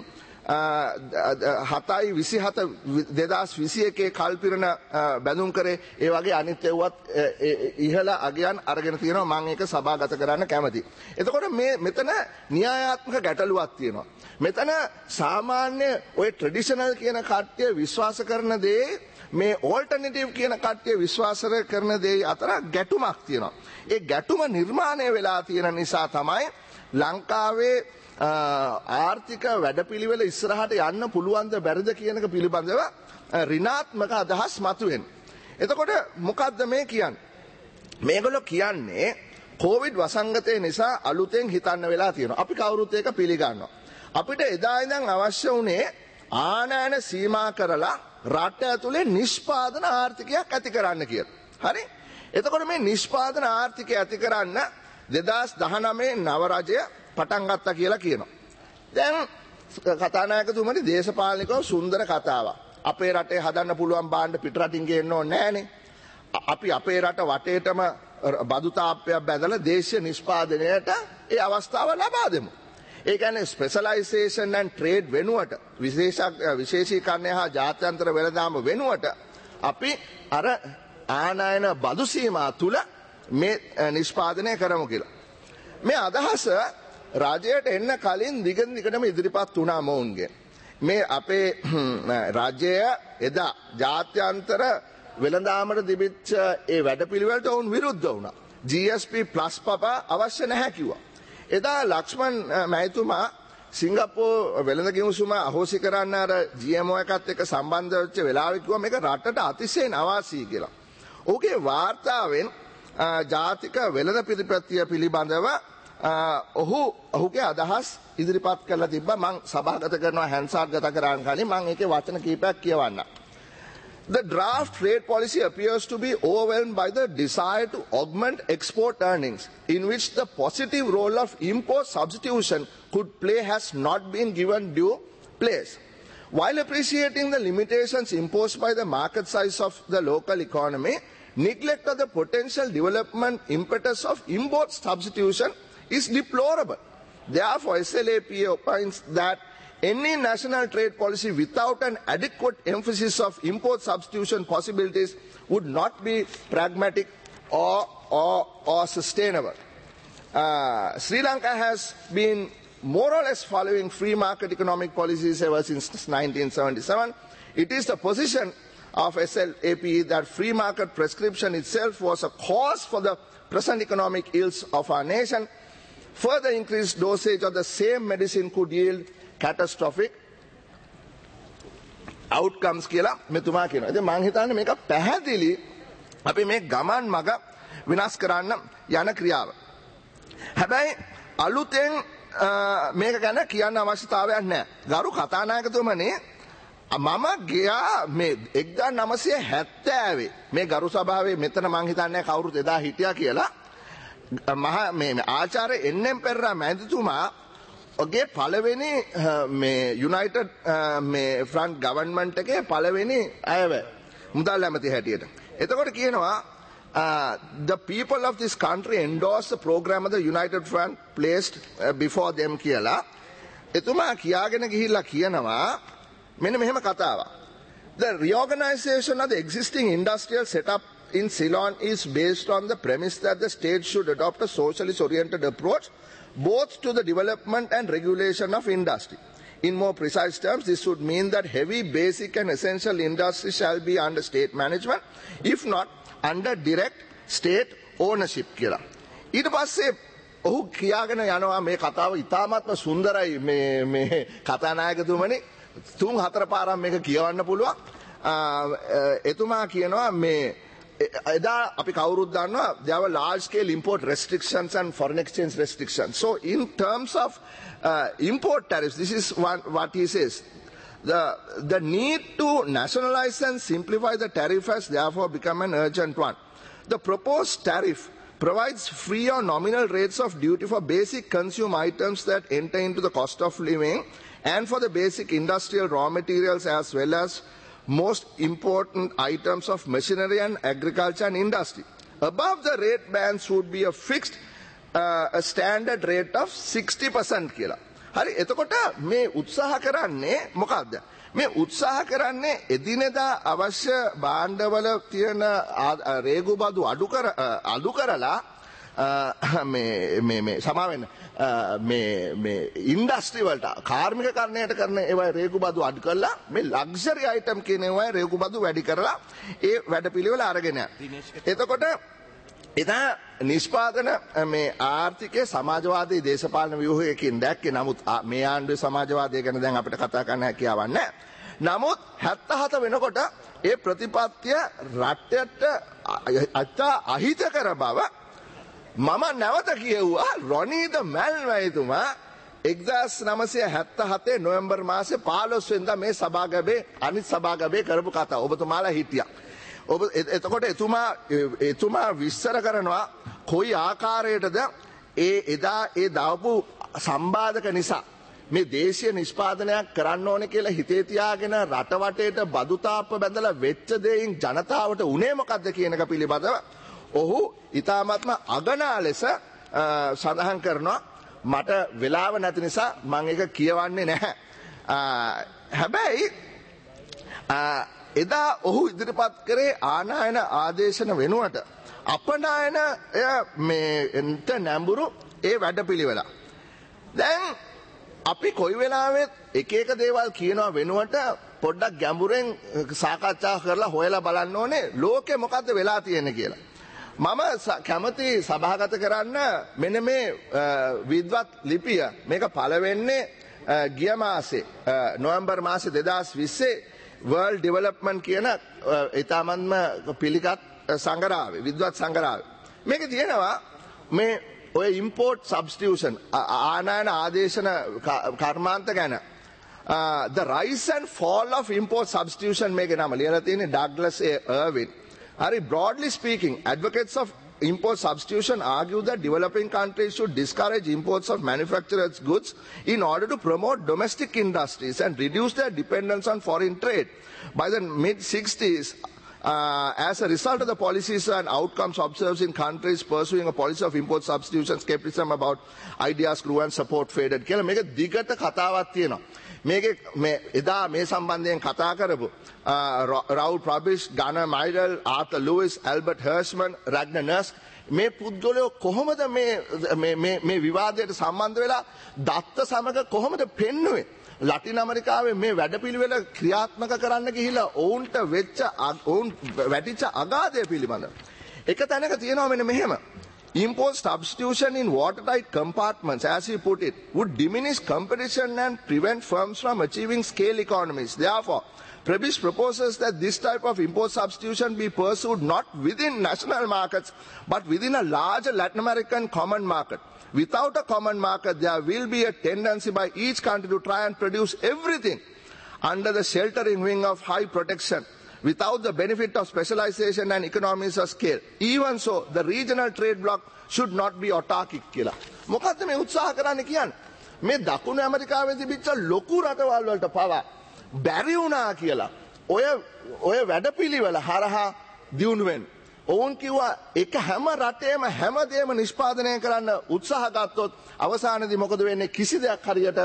හතයි විසිහත දෙදස් විසි එකේ කල්පිරණ බැඳුම් කරේ. ඒ වගේ අනිත් ඒවත් ඉහළ අගයන් අරගෙන තියෙනවා. මම ඒක සභාගත කරන්න කැමතියි. එතකොට මේ මෙතන න්‍යායාත්මක ගැටලුවක් තියෙනවා. මෙතන සාමාන්‍ය ඔය ට්‍රැඩිෂනල් කියන කට්ටිය විශ්වාස කරන දේ මේ ඕල්ටර්නටිව් කියන කට්ටිය විශ්වාස කරන දේ අතර ගැටුමක් තියෙනවා. ඒ ගැටුම නිර්මාණය වෙලා තියෙන නිසා තමයි ලංකාවේ ආර්ථික වැඩපිළිවෙල ඉස්සරහට යන්න පුළුවන්ද බැරිද කියනක පිළිබඳව ඍණාත්මක අදහස් මතුවෙන්නේ. එතකොට මොකද්ද මේ කියන්නේ? මේගොල්ලෝ කියන්නේ කොවිඩ් වසංගතය නිසා අලුතෙන් හිතන්න වෙලා තියෙනවා. අපි කවුරුත් ඒක පිළිගන්නවා. අපිට එදා ඉඳන් අවශ්‍ය වුණේ ආනයන සීමා කරලා රට ඇතුලේ නිෂ්පාදන ආර්ථිකයක් ඇති කරන්න කියලා. හරි? එතකොට මේ නිෂ්පාදන ආර්ථිකය ඇති කරන්න දෙදහස් දහනවය නව රජය පටන් ගත්තා කියලා කියනවා. දැන් කතානායකතුමනි දේශපාලනිකව සුන්දර කතාවක්. අපේ රටේ හදන්න පුළුවන් භාණ්ඩ පිටරටින් ගේන්න ඕනේ නැහනේ. අපි අපේ රට වටේටම බදු තාප්පයක් බැදලා දේශීය නිෂ්පාදනයට ඒ අවස්ථාව ලබා දෙමු. ඒ කියන්නේ ස්පෙෂලායිසේෂන් ඇන්ඩ් ට්‍රේඩ් වෙනුවට විශේෂ විශේෂීකරණය හා ජාත්‍යන්තර වෙළඳාම වෙනුවට අපි අර ආනයන බදු සීමා තුල මේ නිෂ්පාදනය කරමු කියලා. මේ අදහස රජයට එන්න කලින් දිගින් දිගටම ඉදිරිපත් වුණා මොවුන්ගේ. මේ අපේ රජය එදා ජාත්‍යන්තර වෙළඳාමට තිබිච්ච ඒ වැඩපිළිවෙලට වුන් විරුද්ධ වුණා. G S P plus පපා අවශ්‍ය නැහැ කිව්වා. එදා ලක්ෂ්මන් මහතුමා සිංගප්පූරු වෙළඳ කිවිසුම අහෝසි කරන්න අර G M O එකත් එක්ක සම්බන්ධ වෙච්ච වෙලාවෙ කිව්වා මේක රටට අතිශයින් අවාසි කියලා. ඔහුගේ වාර්තාවෙන් ජාතික වෙළඳ පිළිපැත්තිය පිළිබඳව ඔහු ඔහුගේ අදහස් ඉදිරිපත් කරලා තිබ්බා. මම සභාගත කරනවා හැන්සාට් ගත කරාන් කලින් මම ඒකේ වචන කීපයක් කියවන්න. The draft trade policy appears to be overwhelmed by the desire to augment export earnings, in which the positive role of import substitution could play has not been given due place. While appreciating the limitations imposed by the market size of the local economy, neglect of the potential development impetus of import substitution is deplorable. Therefore, S L A P A opines that any national trade policy without an adequate emphasis of import substitution possibilities would not be pragmatic or, or, or sustainable. Uh, Sri Lanka has been more or less following free market economic policies ever since nineteen seventy-seven. It is the position of S L A P that free market prescription itself was a cause for the present economic ills of our nation. Further increased dosage of the same medicine could yield catastrophic outcomes කියලා මෙතුමා කියනවා. ඉතින් මම හිතන්නේ මේක පැහැදිලි අපි මේ ගමන් මග විනාශ කරන්න යන ක්‍රියාව. හැබැයි අලුතෙන් මේක ගැන කියන්න අවශ්‍යතාවයක් නැහැ. ගරු කතානායකතුමනි මම ගියා මේ එක්දාස් නවසිය හැත්තෑවේ මේ ගරු සභාවේ මෙතන මං හිතන්නේ කවුරුත් එදා හිටියා කියලා මහා මේ ආචාර්ය එන් එම් පෙරේරා මැතිතුමා ඔගේ පළවෙනි මේ යුනයිටඩ් මේ ෆ්‍රන්ට් ගවර්න්මන්ට් එකේ පළවෙනි අයව මුදල් ඇමති හැටියට. එතකොට කියනවා Uh, the people of this country endorsed the program of the United Front placed uh, before them කියලා. එතුමා කියාගෙන ගිහිල්ලා කියනවා මෙන්න මෙහෙම කතාවක්. The reorganization of the existing industrial setup in Ceylon is based on the premise that the state should adopt a socialist oriented approach both to the development and regulation of industry. In more precise terms, this would mean that heavy, basic and essential industry shall be under state management, if not under direct state ownership කියලා. ඊට පස්සේ ඔහු කියාගෙන යනවා මේ කතාව ඉතාමත්ම සුන්දරයි මේ මේ කතානායකතුමනි තුන් හතර පාරක් මේක කියවන්න පුළුවන්. එතුමා කියනවා මේ එදා අපි කවුරුත් දන්නවා there were large scale import restrictions and foreign exchange restrictions. So in terms of uh, import tariffs, this is one, what he says. The, the need to nationalize and simplify the tariff has therefore become an urgent one. The proposed tariff provides free or nominal rates of duty for basic consumer items that enter into the cost of living and for the basic industrial raw materials as well as most important items of machinery and agriculture and industry. Above the rate bands would be a fixed uh, a standard rate of sixty percent කියලා. හරි එතකොට මේ උත්සාහ කරන්නේ මොකක්ද? මේ උත්සාහ කරන්නේ එදිනෙදා අවශ්‍ය භාණ්ඩවල තියෙන රේගු බදු අඩු කර අඩු කරලා මේ මේ මේ සමාවෙන්න මේ මේ ඉන්ඩස්ට්‍රි වලට කාර්මික කර්ණයට කරන ඒවා රේගු බදු අඩු කරලා මේ ලක්ෂරි අයිටම් කියන ඒවා රේගු බදු වැඩි කරලා ඒ වැඩපිළිවෙල අරගෙන යනවා. එතකොට එදා නිෂ්පාදන මේ ආර්ථිකයේ සමාජවාදී දේශපාලන ව්‍යුහයකින් දැක්කේ. නමුත් මේ ආණ්ඩුවේ සමාජවාදය ගැන දැන් අපිට කතා කරන්න හැකියාවක් නැහැ. නමුත් හැත්තහත වෙනකොට ඒ ප්‍රතිපත්තිය රටට අහිතකර බව මම නැවත කියුවා. රොනීද මැල්මයිතුමා එක්දාස් නවසිය හැත්තහතේ නොවැම්බර් මාසේ පහළොස් වෙනිදා මේ සභාගමේ අනිත් සභාගමේ කරපු කතාව ඔබතුමාලා හිටියා. ඔබ එතකොට එතුමා එතුමා විස්තර කරනවා කොයි ආකාරයටද ඒ එදා ඒ දාපු සම්බාධක නිසා මේ දේශීය නිෂ්පාදනයක් කරන්න ඕනේ කියලා හිතේ තියාගෙන රට වටේට බදු තාප්ප බැඳලා වෙච්ච දෙයින් ජනතාවට උනේ මොකද්ද කියන එක පිළිබඳව ඔහු ඊ타ත්ම අගනා ලෙස සඳහන් කරනවා. මට වෙලාව නැති නිසා මම ඒක කියවන්නේ නැහැ. හැබැයි එදා ඔහු ඉදිරිපත් කරේ ආනායන ආදේශන වෙනුවට අපනායන මේ එන්ට නැඹුරු ඒ වැඩපිළිවෙල. දැන් අපි කොයි වෙලාවෙත් එක එක දේවල් කියනවා වෙනුවට පොඩ්ඩක් ගැඹුරෙන් සාකච්ඡා කරලා හොයලා බලන්න ඕනේ ලෝකෙ මොකද්ද වෙලා තියෙන්නේ කියලා. මම කැමති සභාගත කරන්න මෙන්න මේ විද්වත් ලිපිය මේක පළවෙන්නේ ගිය මාසේ නොවැම්බර් මාසේ දෙදාස් විස්සේ World Development කියන ඉතාමත්ම පිළිගත් සංග්‍රහය විද්වත් සංග්‍රහය. මේකේ තියෙනවා මේ ඔය import substitution ආනයන ආදේශන කර්මාන්ත ගැන the rise and fall of import substitution මේකේ නම ලියලා තියෙන්නේ ඩග්ලස් ඒ අර්වින්. හරි broadly speaking advocates of import substitution argue that developing countries should discourage imports of manufactured goods in order to promote domestic industries and reduce their dependence on foreign trade. By the mid sixties, Uh, as a result of the policies and outcomes observed in countries pursuing a policy of import substitution, skepticism about ideas grew and support faded. කියලා මේක දිගට කතාවක් තියෙනවා. මේකේ මේ එදා මේ සම්බන්ධයෙන් කතා කරපු රාවුල් ප්‍රබිෂ්, ගානර් මයිඩල්, ආර්තර් ලුයිස්, ඇල්බර්ට් හර්ෂ්මන්, රැග්නර් නර්ස්ක් මේ පුද්ගලයෝ කොහොමද මේ මේ මේ විවාදයට සම්බන්ධ වෙලා දත්ත සමග කොහොමද පෙන්නුවේ? ලටින් ඇමරිකාවේ මේ වැඩපිළිවෙල ක්‍රියාත්මක කරන්න ගිහිලා ඔවුන්ට වෙච්ච ඔවුන් වැටිච්ච අගාධය පිළිබඳව එක තැනක තියෙනවා මෙන්න මෙහෙම. Import substitution in watertight compartments, as he put it, would diminish competition and prevent firms from achieving scale economies. Therefore, Prebish proposes that this type of import substitution be pursued not within national markets, but within a larger Latin American common market. Without a common market, there will be a tendency by each country to try and produce everything under the sheltering wing of high protection, without the benefit of specialization and economies of scale. Even so, the regional trade bloc should not be autarkic කියලා. මොකද්ද මේ උත්සාහ කරන්න කියන්නේ? මේ දකුණු ඇමරිකාවේ තිබිච්ච ලොකු රටවල් වලට පවා බැරි වුණා කියලා. ඔය ඔය වැඩපිළිවෙල හරහා දියුණු වෙන්න. ඔවුන් කිව්වා එක හැම රටේම හැම දෙයක්ම නිෂ්පාදනය කරන්න උත්සාහ ගත්තොත් අවසානයේදී මොකද වෙන්නේ? කිසි දෙයක් හරියට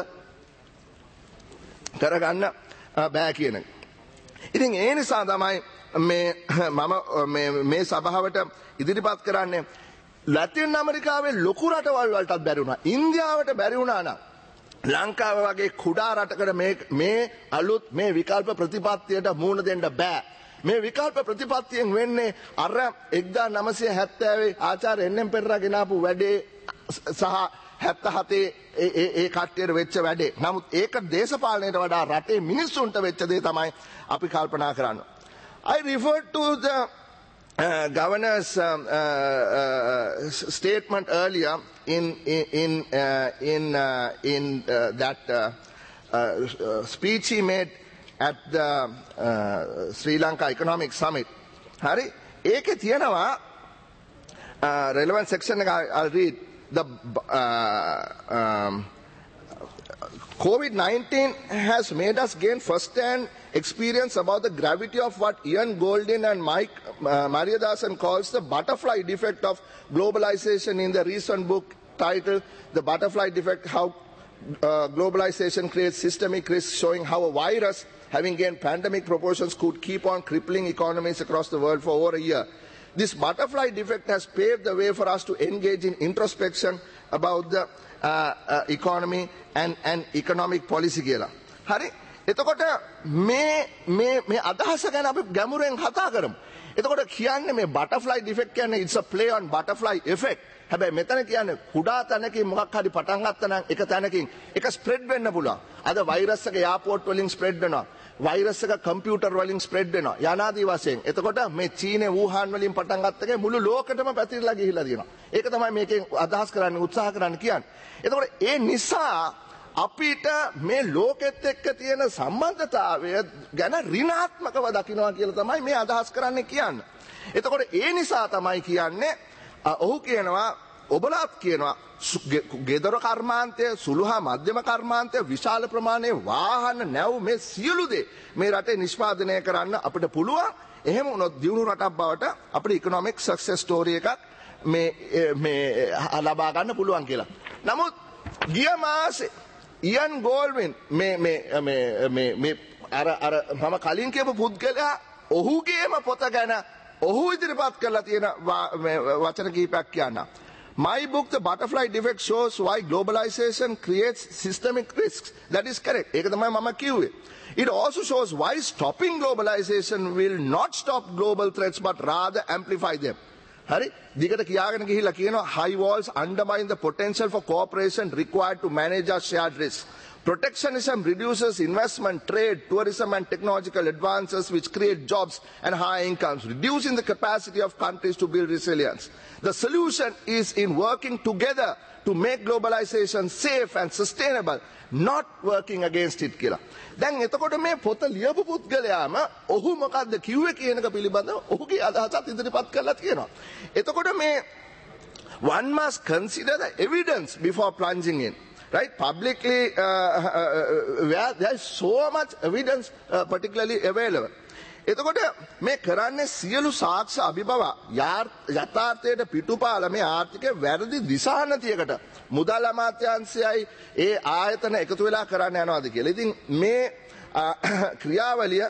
කරගන්න බෑ කියන එක. ඉතින් ඒ නිසා තමයි මේ මම මේ මේ සභාවට ඉදිරිපත් කරන්නේ ලැටින් ඇමරිකාවේ ලොකු රටවල් වලටත් බැරි වුණා. ඉන්දියාවට බැරි වුණා නම් ලංකාව වගේ කුඩා රටකට මේ මේ අලුත් මේ විකල්ප ප්‍රතිපත්තියට මුහුණ දෙන්න බෑ. මේ විකල්ප ප්‍රතිපත්තියෙන් වෙන්නේ අර එක්දාස් නවසිය හැත්තෑවේ ආචාර්ය එන් එම් පෙරේරා ගෙනාපු වැඩේ සහ හැත්තහතේ ඒ ඒ කට්ටියට වෙච්ච වැඩේ. නමුත් ඒක දේශපාලනයට වඩා රටේ මිනිස්සුන්ට වෙච්ච දේ තමයි අපි කල්පනා කරන්නේ. I referred to the uh, governor's um, uh, uh, statement earlier in in uh, in uh, in uh, that uh, uh, speech he made at the uh, Sri Lanka Economic Summit. Hari ඒකේ තියෙනවා uh, relevant section එක I'll read. The uh, um, COVID nineteen has made us gain first-hand experience about the gravity of what Ian Goldin and Mike uh, Mariadasan calls the butterfly defect of globalization in the recent book titled The Butterfly Defect, How uh, Globalization Creates Systemic Risks, showing how a virus having gained pandemic proportions could keep on crippling economies across the world for over a year. This butterfly defect has paved the way for us to engage in introspection about the uh, uh, economy and, and economic policy කියලා. හරි? එතකොට මේ මේ මේ අදහස ගැන අපි ගැඹුරෙන් කතා කරමු. එතකොට කියන්නේ මේ butterfly defect කියන්නේ it's a play on butterfly effect. හැබැයි මෙතන කියන්නේ කුඩා තැනකින් මොකක් හරි පටන් ගත්තා නම් එක තැනකින් ඒක ස්ප්‍රෙඩ් වෙන්න පුළුවන්. අද වෛරස් එක එයාපෝට් වලින් ස්ප්‍රෙඩ් වෙනවා. වෛරස් එක කම්පියුටර් වලින් ස්ප්‍රෙඩ් වෙනවා. යනාදී වශයෙන්. එතකොට මේ චීනේ වූහාන් වලින් පටන් ගත්ත එකේ මුළු ලෝකෙටම පැතිරලා ගිහිලා තියෙනවා. ඒක තමයි මේකෙන් අදහස් කරන්නේ උත්සාහ කරන්න කියන්නේ. එතකොට ඒ නිසා අපිට මේ ලෝකෙත් එක්ක තියෙන සම්බන්ධතාවය ගැන ඍණාත්මකව දකින්නවා කියලා තමයි මේ අදහස් කරන්නේ කියන්නේ. එතකොට ඒ නිසා තමයි කියන්නේ ඔහු කියනවා ඔබලාත් කියනවා ගෙදර කර්මාන්තය සුළු හා මධ්‍යම කර්මාන්තය විශාල ප්‍රමාණයේ වාහන නැව් මේ සියලු දේ මේ රටේ නිෂ්පාදනය කරන්න අපිට පුළුවන්. එහෙම වුණොත් දියුණු රටක් බවට අපිට ඉකොනොමික් සක්සස් ස්ටෝරි එකක් මේ මේ ලබා ගන්න පුළුවන් කියලා. නමුත් ගිය මාසේ ඉයන් ගෝල්වින් මේ මේ මේ මේ මේ අර අර මම කලින් කියපු පුද්ගලයා ඔහුගේම පොත ගැන ඔහු ඉදිරිපත් කරලා තියෙන වචන කීපයක් කියන්න. My book, The Butterfly Defect, shows why globalization creates systemic risks. That is correct. ඒක තමයි මම කිව්වේ. It also shows why stopping globalization will not stop global threats but rather amplify them. හරි? දිගට කියාගෙන ගිහිල්ලා කියනවා high walls undermine the potential for cooperation required to manage our shared risks. Protectionism reduces investment, trade, tourism and technological advances which create jobs and high incomes, reducing the capacity of countries to build resilience. The solution is in working together to make globalization safe and sustainable, not working against it කියලා. දැන් එතකොට මේ පොත ලියපු පුද්ගලයාම ඔහු මොකද්ද කිව්වේ කියන එක පිළිබඳව ඔහුගේ අදහසත් ඉදිරිපත් කරලා තියෙනවා. එතකොට මේ one must consider the evidence before plunging in. Right, publicly uh, uh, uh, where there is so much evidence uh, particularly available. එතකොට මේ කරන්නේ සියලු සාක්ෂි අභිබව යථාර්ථයට පිටුපාල මේ ආර්ථිකය වැරදි දිශානතියකට මුදල් අමාත්‍යාංශයයි ඒ ආයතන එකතු වෙලා කරන්න යනවාද කියලා. ඉතින් මේ ක්‍රියාවලිය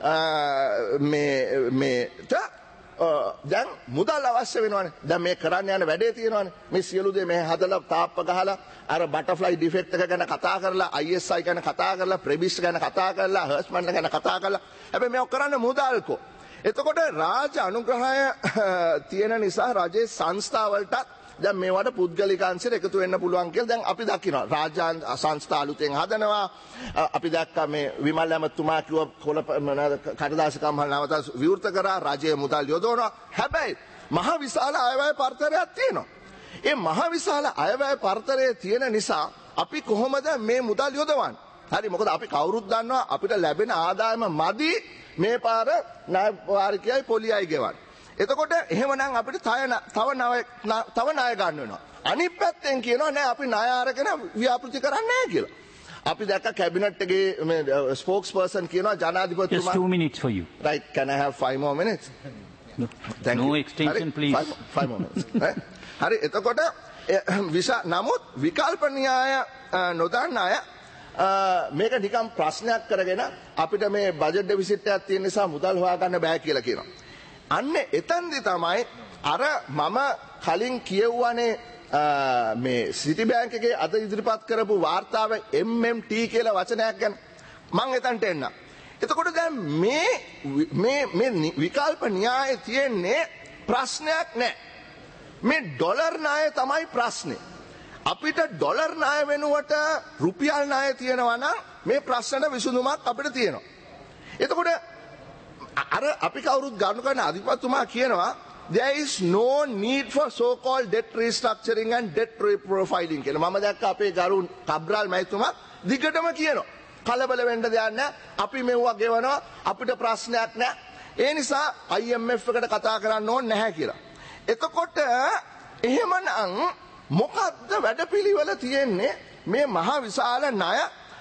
මේ මේට දැන් මුදල් අවශ්‍ය වෙනවනේ. දැන් මේ කරන්න යන වැඩේ තියෙනවනේ. මේ සියලු දේ මේ හදලා තාප්ප ගහලා අර බටර්ෆ්ලයි ඩිෆෙක්ට් එක ගැන කතා කරලා I S I ගැන කතා කරලා ප්‍රෙබිස් ගැන කතා කරලා හර්ස්මන් ගැන කතා කරලා හැබැයි මේක කරන්න මුදල්කෝ. එතකොට රාජ්‍ය අනුග්‍රහය තියෙන නිසා රජයේ සංස්ථාවලටත් දැන් මේවට පුද්ගලිකාංශයට එකතු වෙන්න පුළුවන් කියලා දැන් අපි දකිනවා. රාජ්‍ය සංස්ථා අලුතෙන් හදනවා. අපි දැක්කා මේ විමල් ඇමතුමා කිව්ව කොළ කඩදාසි කම්හල් නැවත විවෘත කරා රජයේ මුදල් යොදවනවා. හැබැයි මහ විශාල අයවැය පරතරයක් තියෙනවා. ඒ මහ විශාල අයවැය පරතරය තියෙන නිසා අපි කොහොමද මේ මුදල් යොදවන්නේ? හරි මොකද අපි කවුරුත් දන්නවා අපිට ලැබෙන ආදායම මදි මේ පාර ණය වාරිකයයි පොලියයි ගෙවන්න. එතකොට එහෙමනම් අපිට තව ණය තව ණය ගන්න වෙනවා. අනිත් පැත්තෙන් කියනවා නෑ අපි ණය අරගෙන ව්‍යාපෘති කරන්නේ නෑ කියලා. අපි දැක්ක කැබිනට් එකේ මේ ස්පෝක්ස් පර්සන් කියනවා ජනාධිපතිතුමා Just two minutes for you. Right, can I have five more minutes? No, Thank no you. extension, Hari, please. Five, five more minutes. right? හරි එතකොට විසා නමුත් විකල්ප න්‍යාය නොදන්න අය මේක නිකම් ප්‍රශ්නයක් කරගෙන අපිට මේ බජට් ඩෙෆිසිට් එකක් තියෙන නිසා මුදල් හොයාගන්න බෑ කියලා කියනවා. අන්න එතෙන්දි තමයි අර මම කලින් කියවුවානේ මේ සිටි බැංක් එකේ අද ඉදිරිපත් කරපු වාර්තාවේ M M T කියලා වචනයක් ගැන මම එතනට එන්න. එතකොට දැන් මේ මේ මේ විකල්ප න්‍යාය තියෙන්නේ ප්‍රශ්නයක් නෑ. මේ ඩොලර් ණය තමයි ප්‍රශ්නේ. අපිට ඩොලර් ණය වෙනුවට රුපියල් ණය තියෙනවා නම් මේ ප්‍රශ්නට විසඳුමක් අපිට තියෙනවා. එතකොට අර අපි කවුරුත් ගන්න කරන අධිපතිතුමා කියනවා there is no need for so called debt restructuring and debt reprofiling කියලා. මම දැක්ක අපේ ගරු කබ්‍රාල් මහතුමා දිගටම කියනවා. කලබල වෙන්න දෙයක් නැහැ. අපි මෙවුවා ගෙවනවා. අපිට ප්‍රශ්නයක් නැහැ. ඒ නිසා I M F එකට කතා කරන්න ඕනේ නැහැ කියලා. එතකොට එහෙමනම් මොකද්ද වැඩපිළිවෙල තියෙන්නේ මේ මහ විශාල ණය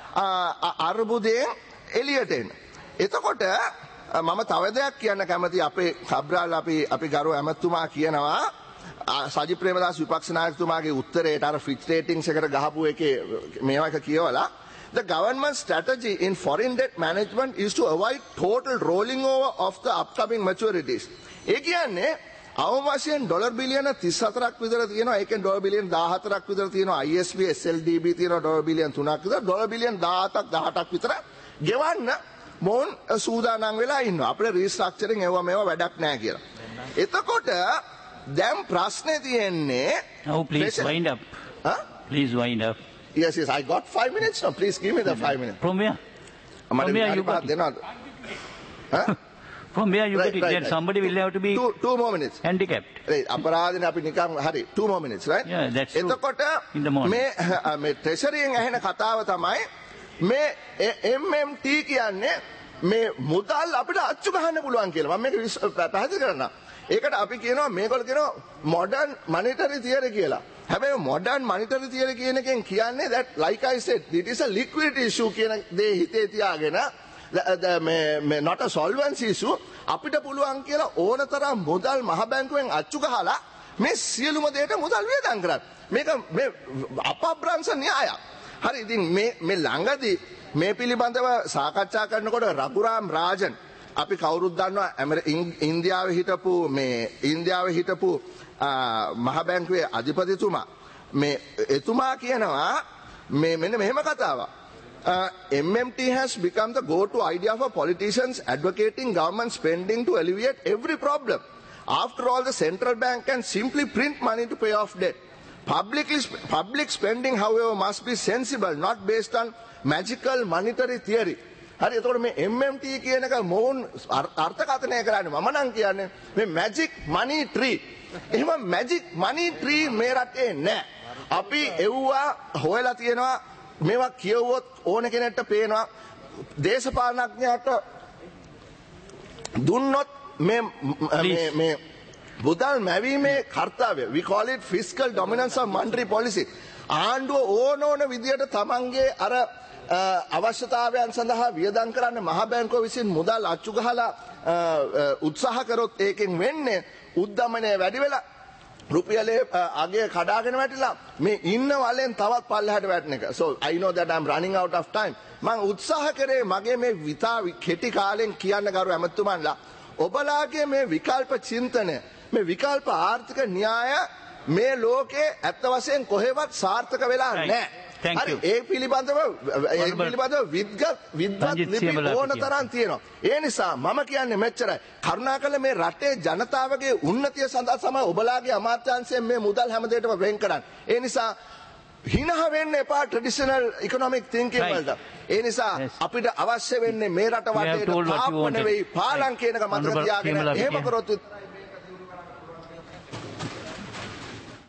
අර්බුදයෙන් එළියට එන්න. එතකොට මම තව දෙයක් කියන්න කැමති අපේ කබ්‍රාල් අපි අපි ගරු ඇමතුමා කියනවා සජි ප්‍රේමදාස විපක්ෂ නායකතුමාගේ උත්තරේට අර ෆිච් රේටින්ග්ස් එකට ගහපු එකේ මේවා එක කියවලා the government strategy in foreign debt management is to avoid total rolling over of the upcoming maturities. ඒ කියන්නේ අවම වශයෙන් ඩොලර් බිලියන තිස් හතරක් විතර තියෙනවා. ඒකෙන් ඩොලර් බිලියන දාහතරක් විතර තියෙනවා I S B S L D B තියෙනවා ඩොලර් බිලියන තුනක් විතර. ඩොලර් බිලියන දාහතක් දහඅටක් විතර ගෙවන්න මොන් සූදානම් වෙලා ඉන්නවා. අපේ රීස්ට්‍රක්චරින් ඒවා මේවා වැඩක් නැහැ කියලා. එතකොට දැන් ප්‍රශ්නේ තියෙන්නේ Oh, please wind up. Huh? Please wind up. Yes, yes, I got five minutes now. Please give me the five minutes. From where? From where you got it? Huh? From where you Right, get it? right, Then right. somebody will have to be Two, two more minutes. handicapped. Right, අපරාධනේ අපි නිකන් හරි two more minutes, right? Yeah, that's true. එතකොට In the morning. මේ මේ ට්‍රෙෂරියෙන් ඇහෙන කතාව තමයි මේ M M T කියන්නේ මේ මුදල් අපිට අච්චු ගහන්න පුළුවන් කියලා. මම මේක පැහැදිලි කරන්න. ඒකට අපි කියනවා මේගොල්ලෝ කියනවා modern monetary theory කියලා. හැබැයි modern monetary theory කියන එකෙන් කියන්නේ that like I said it is a liquidity issue කියන දේ හිතේ තියාගෙන මේ මේ not a solvency issue අපිට පුළුවන් කියලා ඕනතරම් මුදල් මහ බැංකුවෙන් අච්චු ගහලා මේ සියලුම දේට මුදල් වියදම් කරන්න. මේක මේ අපබ්‍රංශ න්‍යායක්. හරි ඉතින් මේ මේ ළඟදී මේ පිළිබඳව සාකච්ඡා කරනකොට රඝුරාම් රාජන් අපි කවුරුත් දන්නවා ඉන්දියාවේ හිටපු මේ ඉන්දියාවේ හිටපු මහ බැංකුවේ අධිපතිතුමා මේ එතුමා කියනවා මේ මෙන්න මෙහෙම කතාවක්. Uh, M M T has become the go-to idea for politicians advocating government spending to alleviate every problem. After all, the central bank can simply print money to pay off debt. Publicly, public spending, however, must be sensible, not based on magical monetary theory. හරි එතකොට මේ M M T කියන එක මොවුන් අර්ථකථනය කරන්නේ මම නම් කියන්නේ මේ magic money tree. එහෙම magic money tree මේ රටේ නැහැ. අපි එව්වා හොයලා තියෙනවා මේවා කියවුවොත් ඕන කෙනෙක්ට පේනවා දේශපාලනඥයාට දුන්නොත් මේ මේ මුදල් මැවීමේ කර්තව්‍ය we call it fiscal dominance of monetary policy ආණ්ඩුව ඕන ඕන විදියට තමන්ගේ අර අවශ්‍යතාවයන් සඳහා වියදම් කරන්න මහ බැංකුව විසින් මුදල් අච්චු ගහලා උත්සාහ කරොත් ඒකෙන් වෙන්නේ උද්දමනය වැඩි වෙලා රුපියලේ අගේ කඩාගෙන වැටිලා මේ ඉන්න වලෙන් තවත් පල්ලෙහාට වැටෙන එක. So I know that I'm running out of time. මම උත්සාහ කරේ මගේ මේ විතා කෙටි කාලෙන් කියන්න ගරු ඇමතුමන්ලා ඔබලාගේ මේ විකල්ප චින්තනය මේ විකල්ප ආර්ථික න්‍යාය මේ ලෝකේ ඇත්ත වශයෙන් කොහෙවත් සාර්ථක වෙලා නැහැ. හරි ඒ පිළිබඳව ඒ පිළිබඳව විද්ගත් විද්වත් ලිපි ඕන තරම් තියෙනවා. ඒ නිසා මම කියන්නේ මෙච්චරයි. කරුණාකර මේ රටේ ජනතාවගේ උන්නතිය සඳහා තමයි ඔබලාගේ අමාත්‍යාංශයෙන් මේ මුදල් හැමදේටම වෙන් කරන්නේ. ඒ නිසා හිනහ වෙන්න එපා ට්‍රැඩිෂනල් ඉකොනොමික් තින්කින් වලට. ඒ නිසා අපිට අවශ්‍ය වෙන්නේ මේ රට වටේට තාප්ප නෙවෙයි පාලම් කියන එක මතක තියාගෙන එහෙම කරොත්